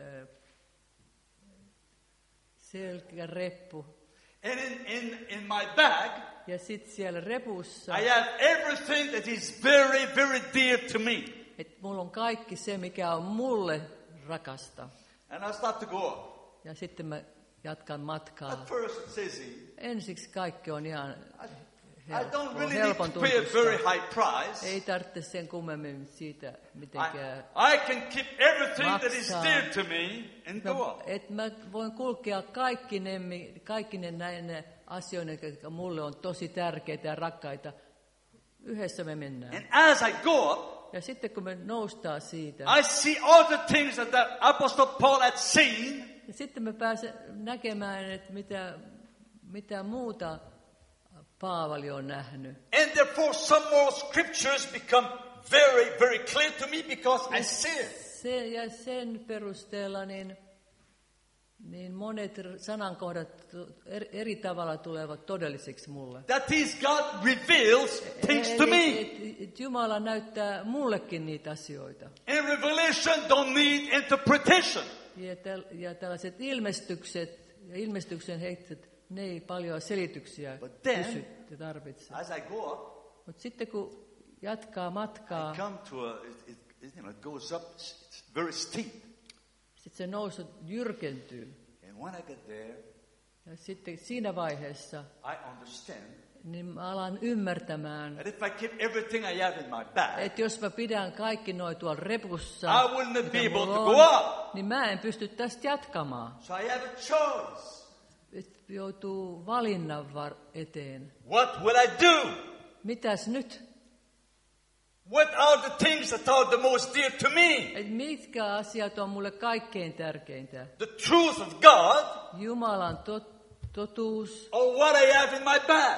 selkäreppu. And in my bag, ja sitten siellä repussa, I have everything that is very, very dear to me. Et mulla on kaikki se, mikä on mulle rakasta. And I start to go up. Ja sitten mä jatkan matkaa. At first it's easy. Ensiksi kaikki on ihan I don't really need to pay a very high price. Ei tarvitse sen kummemmin siitä mitenkään I can keep everything that is dear to me and go up. Et mä voin kulkea kaikki ne näin asioiden, jotka mulle on tosi tärkeitä ja rakkaita. Yhdessä me mennään. And as I go up, ja sitten kun me noustaan siitä, I see all the things that the Apostle Paul had seen. Ja sitten me pääsemme näkemään, että mitä muuta Paavali on nähnyt. And therefore some more scriptures become very, very clear to me because I see it. Ja sen perusteella niin monet sanankohdat eri tavalla tulevat todellisiksi mulle. That is, God reveals things to me. Jumala näyttää mullekin niitä asioita. And revelation don't need interpretation. Ja tällaiset ilmestyksen heittet, ne ei paljon selityksiä kysy ja tarvitse. As I go up, mutta sitten kun jatkaa matkaa, I come to it goes up, it's very steep. Sitten se nousu jyrkentyy. And when I get there, ja sitten siinä vaiheessa I understand niin mä alan ymmärtämään, that if I keep everything I have in my bag, että jos mä pidän kaikki noi tuolla repussa, I will not be mitä able mulla to on, go up. niin mä en pysty tästä jatkamaan. So I have a choice. Et joutuu valinnan eteen. What will I do? Mitäs nyt? What are the things that are the most dear to me? Et mitkä asiat on mulle kaikkein tärkeintä? The truth of God Jumalan totuus or what I have in my bag?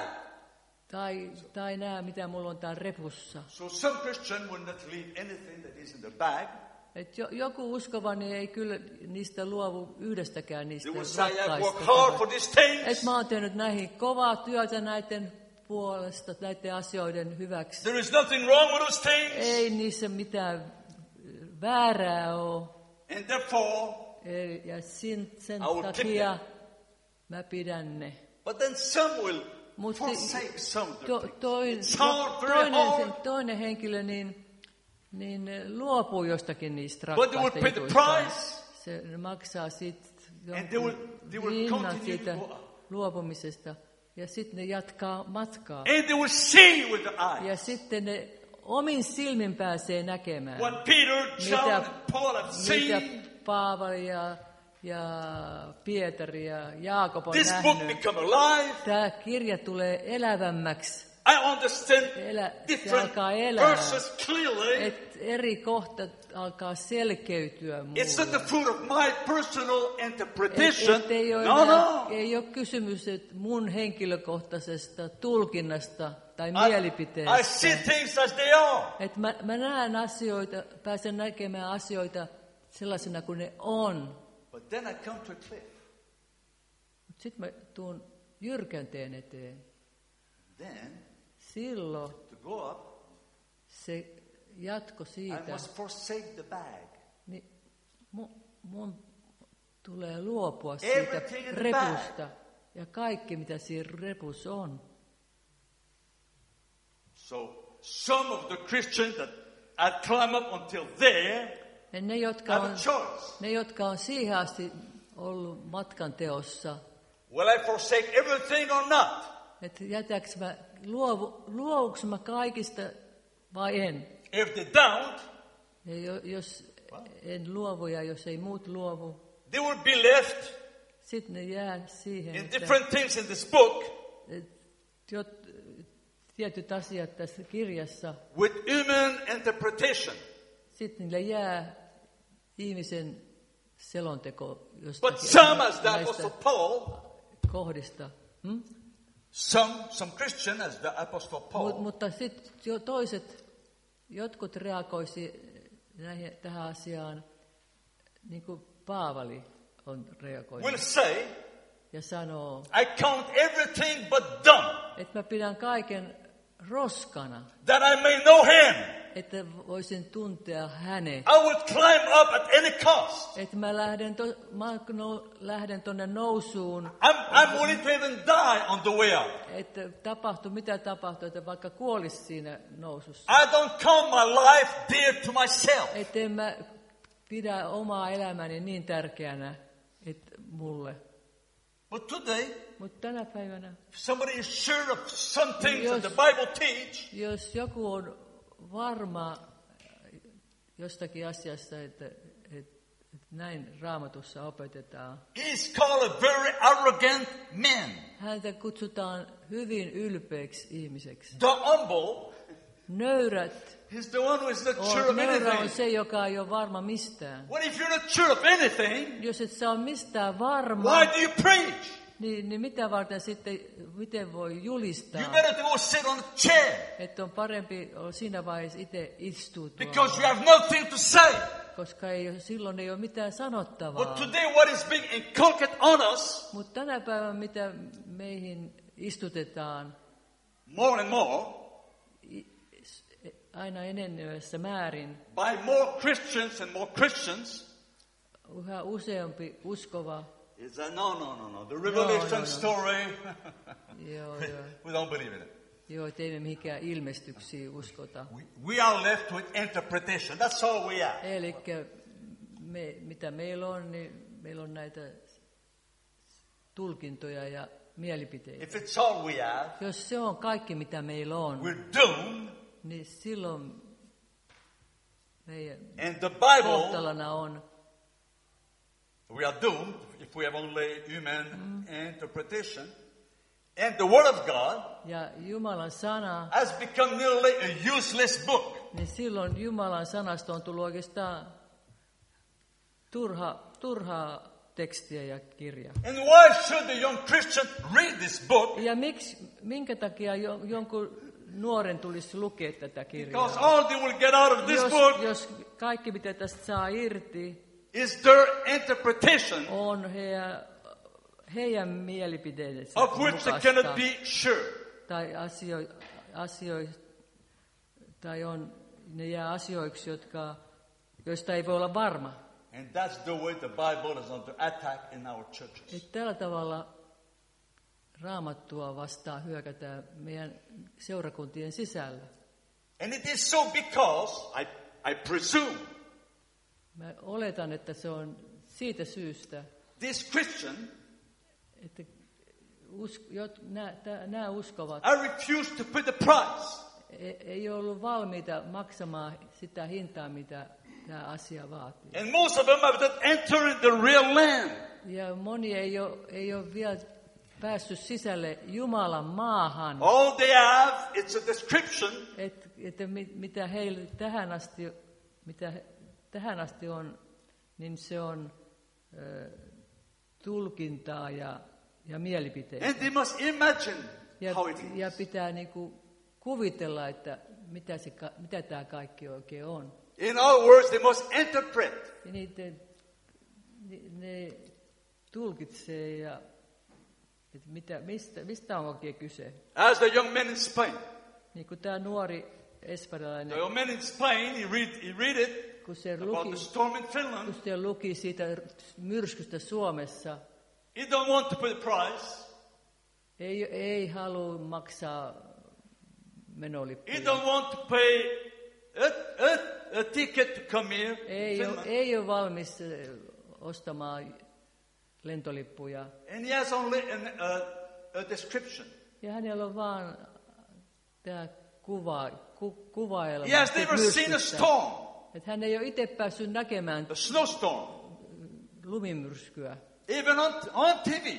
tai nämä, mitä mulla on täällä repussa. So some Christian will not leave anything that is in the bag. Et joku uskovani ei kyllä niistä luovu yhdestäkään niistä They will say, I have worked hard rakkaista. for these things. Et mä oon tehnyt näihin kovaa työtä näiden puolesta, näiden asioiden hyväksi. There is nothing wrong with those things. Ei niissä mitään väärää ole. And therefore, Ja sen I will keep takia them. mä pidän ne. But then some will Mutta forsake some of the things. It's hard, very toinen, hard. toinen henkilö niin luopuu jostakin niistä But they will rakkaista pay the jutuistaan. price. Se maksaa siitä And they will hinnan continue siitä to go up. luopumisesta. Ja sitten ne jatkaa matkaa. And they will see with the eyes. Ja sitten ne omin silmin pääsee näkemään, What Peter, John, and Paul have mitä seen. Paavali ja Pietari ja Jaakob on This book nähnyt. become alive. Tämä kirja tulee elävämmäksi. I understand Se different alkaa elää. verses clearly. Et eri kohtat alkaa selkeytyä It's not the mulle. fruit of my personal interpretation. Ei ole, ei ole kysymys mun henkilökohtaisesta tulkinnasta tai I mielipiteestä. see things as they are. Et mä näen asioita, pääsen näkemään asioita sellaisena kuin ne on. But then I come to a cliff. Mutta sitten mä tuun jyrkänteen eteen. Then, Silloin to go up, se jatko I siitä, must forsake the bag. niin mun tulee luopua siitä Everything in the repusta ja kaikki, mitä siinä repussa on. So, some of the Christians that had climbed up until there Ja have a choice. ne, jotka on siihen asti ollut matkan teossa, Will I forsake everything or not? että jätäks mä, luovuks mä kaikista vai en? If they don't, Ja jos en luovu ja jos ei muut luovu, they will be left sitten ne jää siihen, in että different things in this book tietyt asiat tässä kirjassa, with human interpretation. sitten niille jää ihmisen selonteko But jostakin some, as the näistä Apostle Paul, kohdista. some Christian, as the Apostle Paul, Mutta sitten jo jotkut reagoisi tähän asiaan, niin kuin Paavali on reagoinut. will say, Ja sanoo, I count everything but dung, että mä pidän kaiken roskana, that I may know him. että voisin tuntea hänet. I will climb up at any cost. Että mä lähden tuonne nousuun, I'm willing to even die on the way up. että mitä tapahtuu, että vaikka kuolisi siinä nousussa. I don't count my life dear to myself. Että en mä pidä omaa elämäni niin tärkeänä että mulle. But today, Mutta tänä päivänä, if somebody is sure of some things that Yes. the Bible teach, jos joku on varma jostakin asiasta, että näin Raamatussa opetetaan, he's called a very arrogant man. häntä kutsutaan hyvin ylpeäksi ihmiseksi. The humble Nöyrät is the one who is not sure of Nöyrä on anything. se, joka ei ole varma mistään. What if you're not sure of anything? Jos et sä ole mistään varma, Why do you preach? niin mitä varten sitten, miten voi julistaa? You better go sit on a chair Että on parempi olla siinä vaiheessa itse istua because you have nothing to say. koska silloin ei ole mitään But sanottavaa. today, what is being inculcated on us Mutta tänä päivänä, mitä meihin istutetaan more and more aina enenevässä määrin, by more Christians and more Christians, yhä useampi uskova, is that no. The Revelation no. story, joo, we don't believe in it. et ei me mihinkään ilmestyksiä uskota. We are left with interpretation. That's all we are. Eli mitä meillä on, niin meillä on näitä tulkintoja ja mielipiteitä. if it's all we have, Jos se on kaikki, mitä meillä on, we're doomed. niin silloin meidän And the Bible, kohtalona on, we are doomed if we have only human interpretation. And the Word of God ja Jumalan sana, has become nearly a useless book. niin silloin Jumalan sanasta on tullut oikeastaan turhaa tekstiä ja kirjaa. And why should the young Christian read this book? Ja minkä takia jonkun nuoren tulisi lukea tätä kirjaa? Because all they will get out of this book Jos kaikki, mitä tästä saa irti, is their interpretation on heidän mielipiteensä of which they mukaista, cannot be sure. tai asioista, tai ne jää asioiksi, joista ei voi olla varma. And that's the way the Bible is under attack in our churches. Et tällä tavalla Raamattua vastaan hyökätään meidän seurakuntien sisällä. And it is so because, I presume, Mä oletan, että se on siitä syystä, this Christian, että nämä uskovat I refuse to pay the price. ei ollut valmiita maksamaan sitä hintaa, mitä tämä asia vaatii. And most of them have not entered the real land. Ja moni ei ole vielä päässyt sisälle Jumalan maahan. All they have, it's a description Että mitä heille tähän asti on, niin se on tulkintaa ja mielipiteitä. and they must imagine how it Ja is. pitää niinku kuvitella, että mitä tämä kaikki oikein on. In other words, they must interpret. Ja ne tulkitsee, ja että mistä on oikein kyse. As the young man in Spain. Niin kuin tämä nuori The espanjalainen, young man in Spain, he read it kun se about the storm in Finland. luki siitä myrskystä Suomessa, He don't want to pay the price. ei halua maksaa menolippuja. He don't want to pay a ticket to come here to Finland. Ei ole valmis ostamaan lentolippuja. And he has only a description. Ja hänellä on vaan tämä kuvailma. He has never seen a storm, Että hän ei ole itse päässyt näkemään a snowstorm, lumimyrskyä. even on TV.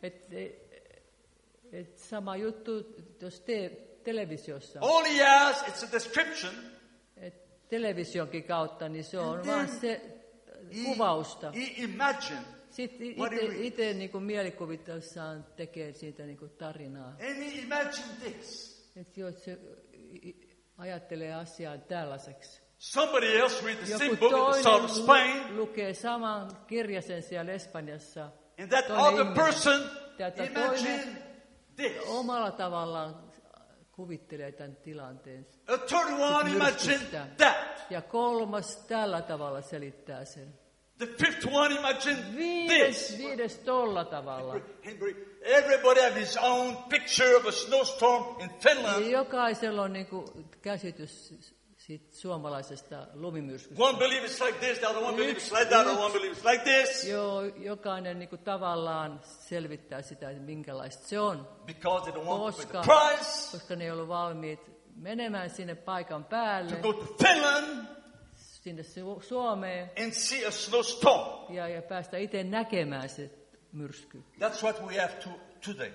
Et sama juttu, jos televisiossa. All he has, it's a description. Televisionkin kautta, niin se on And vaan then se kuvausta. He imagined Sitten what he reads. itse niin mielikuvituksessaan tekee siitä niin tarinaa. And he imagined this. Että jos se ajattelee asiaa tällaiseksi. Somebody else read the same Joku book in the south of Spain, toinen lukee saman kirjasen siellä Espanjassa. and that Toinen other ihminen. person Tätä imagined toinen this. omalla tavallaan kuvittelee tämän tilanteen. A third one imagined that. Ja kolmas tällä tavalla selittää sen. The fifth one imagined this. Viides tolla tavalla. Everybody have his own picture of a snowstorm in Ja Finland. jokaisella on käsitys siitä suomalaisesta lumimyrskystä. One believes like this, the other one believes like that, the other one believes like this. Jokainen tavallaan selvittää sitä, että minkälaista se on. Because they don't want to pay the Koska, price koska ne ei ollut valmiit menemään sinne paikan päälle, to go to Finland sinne Suomeen, and see a snowstorm. ja päästä itse näkemään se myrsky. That's what we have today.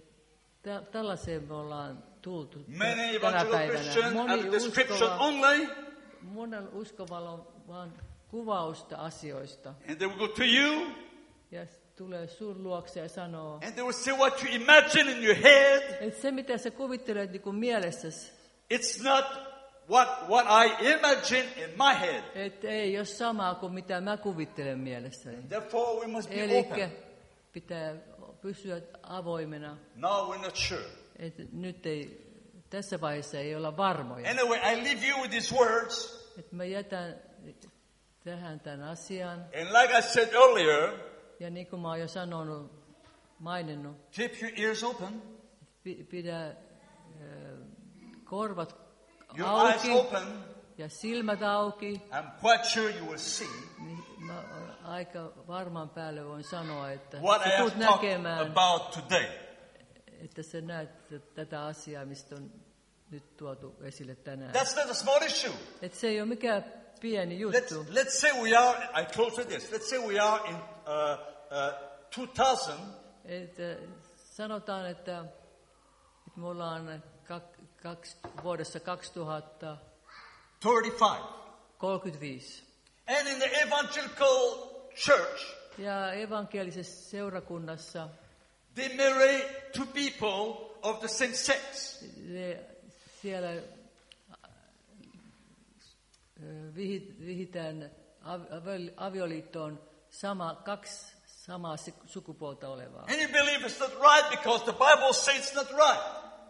Tällaiseen me ollaan tultu Many tänä evangelical päivänä. Christians have a description only, Monen uskovalla on vain kuvausta asioista. and they will go to you, Ja tulee sun luokse ja sanoo, and they will say what you imagine in your head. että se mitä sä kuvittelet niin kuin mielessäsi, It's not what I imagine in my head. että ei ole samaa kuin mitä mä kuvittelen mielessäni. Therefore, we must be Eli open. pitää pysyä avoimena. Now we're not sure. Että nyt tässä vaiheessa ei olla varmoja. Anyway, I leave you with these words. Että mä jätän tähän tämän asian. And like I said earlier, Ja niin kuin mä oon jo maininnut, keep your ears open, pidä korvat your eyes auki open. ja silmät auki. I'm quite sure you will see Niin mä aika varmaan päälle voin sanoa, että what I sä have tulet talked näkemään, about today. että sä näet tätä asiaa, mistä on nyt tuotu esille tänään. That's not a small issue. Että se ei ole mikään pieni juttu. Let's say we are, I close with this. Let's say we are in 2000. Sanotaan, että me ollaan vuodessa 2035. And in the evangelical church, ja evankelisessa seurakunnassa they marry two people of the same sex. Siellä vihitään avioliittoon kaksi samaa sukupuolta olevaa. And you believe it's not right because the Bible says it's not right.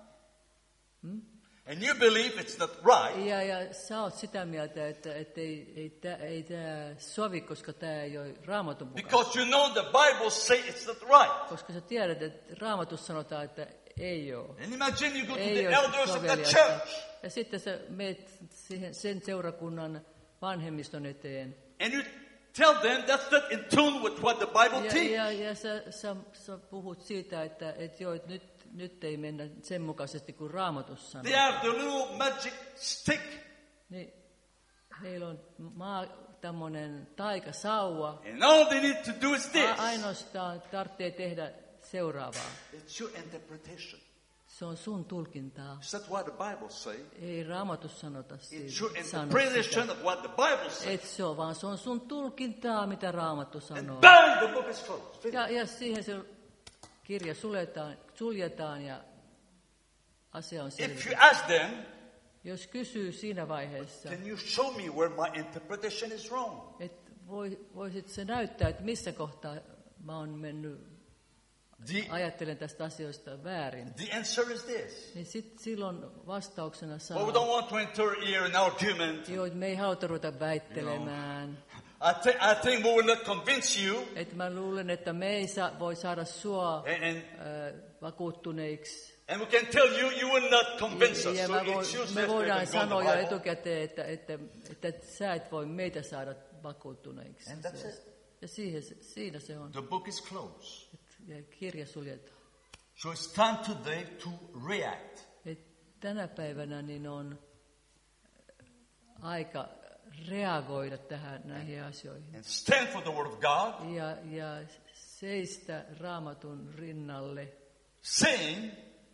And you believe it's not right. Ja sä oot sitä mieltä, että ei tämä sovi, koska tämä ei ole Raamatun mukaan. Because you know the Bible says it's not right. Koska sä tiedät, että Raamatussa sanotaan, että ei ole. And imagine you go to the elders of the church. Ja sitten sä meet sen seurakunnan vanhemmiston eteen. And you tell them that's not in tune with what the Bible teaches. Ja sä puhut siitä, että nyt ei mennä sen mukaisesti kuin Raamatus sanoo. They have the little magic stick. Niin, heillä on tämmöinen taikasauva. And all they need to do is this. Ainoastaan tarvitsee tehdä seuraavaa. It's your interpretation. Se on sun tulkintaa. Is that what the Bible says? Ei Raamatus sanota siitä. It's your interpretation of what the Bible says. Et se on, vaan se on sun tulkintaa, mitä Raamattu sanoo. And bang, the book is closed. Ja siihen se kirja suljetaan ja asia on selvä. If you ask them, jos kysyy siinä vaiheessa, can you show me where my interpretation is wrong? Että voisit se näyttää, että missä kohtaa mä oon mennyt, ajattelen tästä asioista väärin. The answer is this. Niin silloin vastauksena saa. Well, we don't want to enter here in argument. Joo, me ei haluta ruveta väittelemään. I think we will not convince you. Että mä luulen, että me ei voi saada sua vakuuttuneiksi. And we can tell you, you will not convince us. Ja So me voidaan sanoa jo etukäteen, että sä et voi meitä saada vakuuttuneiksi. And that's it. Ja siinä se on. The book is closed. Ja kirja suljetaan. So it's time today to react. Tänä päivänä niin on aika reagoida näihin asioihin. And stand for the word of God. Ja seistä Raamatun rinnalle. Saying,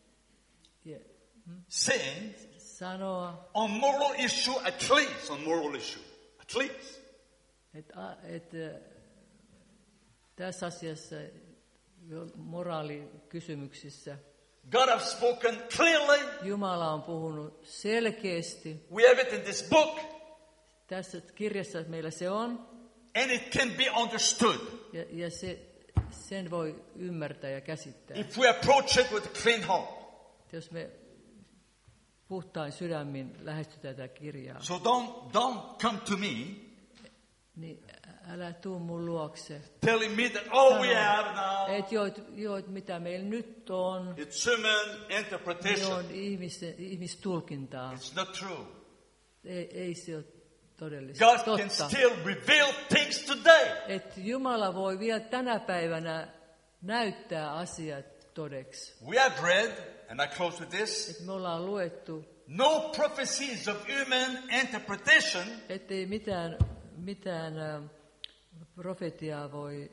sanoa on moral issue, at least on moral issue, at least. Että tässä asiassa moraalikysymyksissä God has spoken clearly. Jumala on puhunut selkeästi. We have it in this book. Tässä kirjassa meillä se on. And it can be understood. Ja sen voi ymmärtää ja käsittää. If we approach it with a clean heart. Jos me puhtain sydämin lähestytään tätä kirjaa. So don't come to me. Niin älä tuu mun luokse. Telling me that we have now. Et mitä meillä nyt on. It's human interpretation. On ihmistulkintaa. It's not true. Ei se ole todellista. God can still reveal things today. Että Jumala voi vielä tänä päivänä näyttää asiat todeksi. We have read, and I close with this. Että me ollaan luettu. No prophecies of human interpretation. Ettei mitään profetiaa voi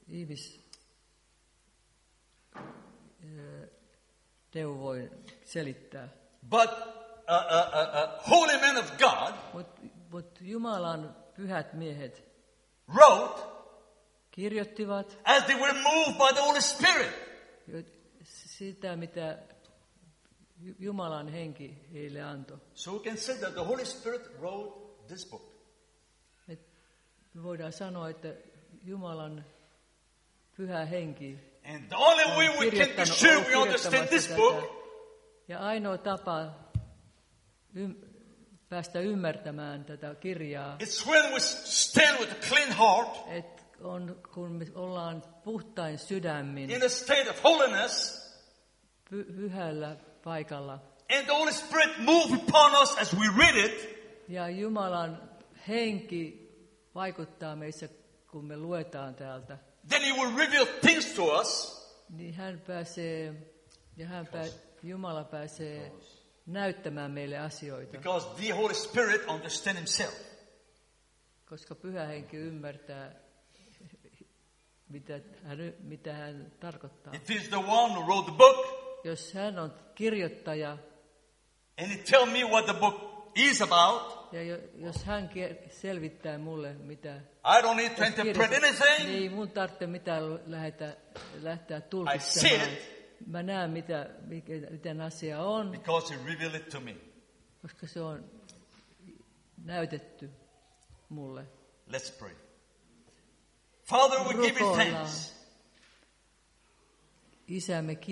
voi selittää. But holy men of God Mut Jumalan pyhät miehet wrote kirjoittivat as they were moved by the Holy Spirit. Sitä, mitä Jumalan henki heille antoi. So we can say that the Holy Spirit wrote this book. Me voidaan sanoa, että Jumalan pyhä henki and the only way we can be sure we understand this book. Ja ainoa tapa päästä ymmärtämään tätä kirjaa. It's when we stand with a clean heart. Kun me ollaan puhtain sydämin. In a state of holiness. Pyhällä paikalla. And the Holy Spirit move upon us as we read it. Ja Jumalan henki vaikuttaa meissä, kun me luetaan täältä. Then he will reveal things to us. Niin hän pääsee Ja Jumala pääsee näyttämään meille asioita. Because the Holy Spirit understands himself. Koska Pyhä Henki ymmärtää, mitä hän tarkoittaa. If he's the one who wrote the book, jos hän on kirjoittaja, and he tell me what the book is about, ja jos hän selvittää mulle, mitä I don't need to interpret anything. Niin mun tarvitse mitään lähteä tulkitsemaan. Mä näen, miten asia on, because he revealed it to me. Koska se on näytetty mulle. Let's pray. Father, we give you thanks. Isä, me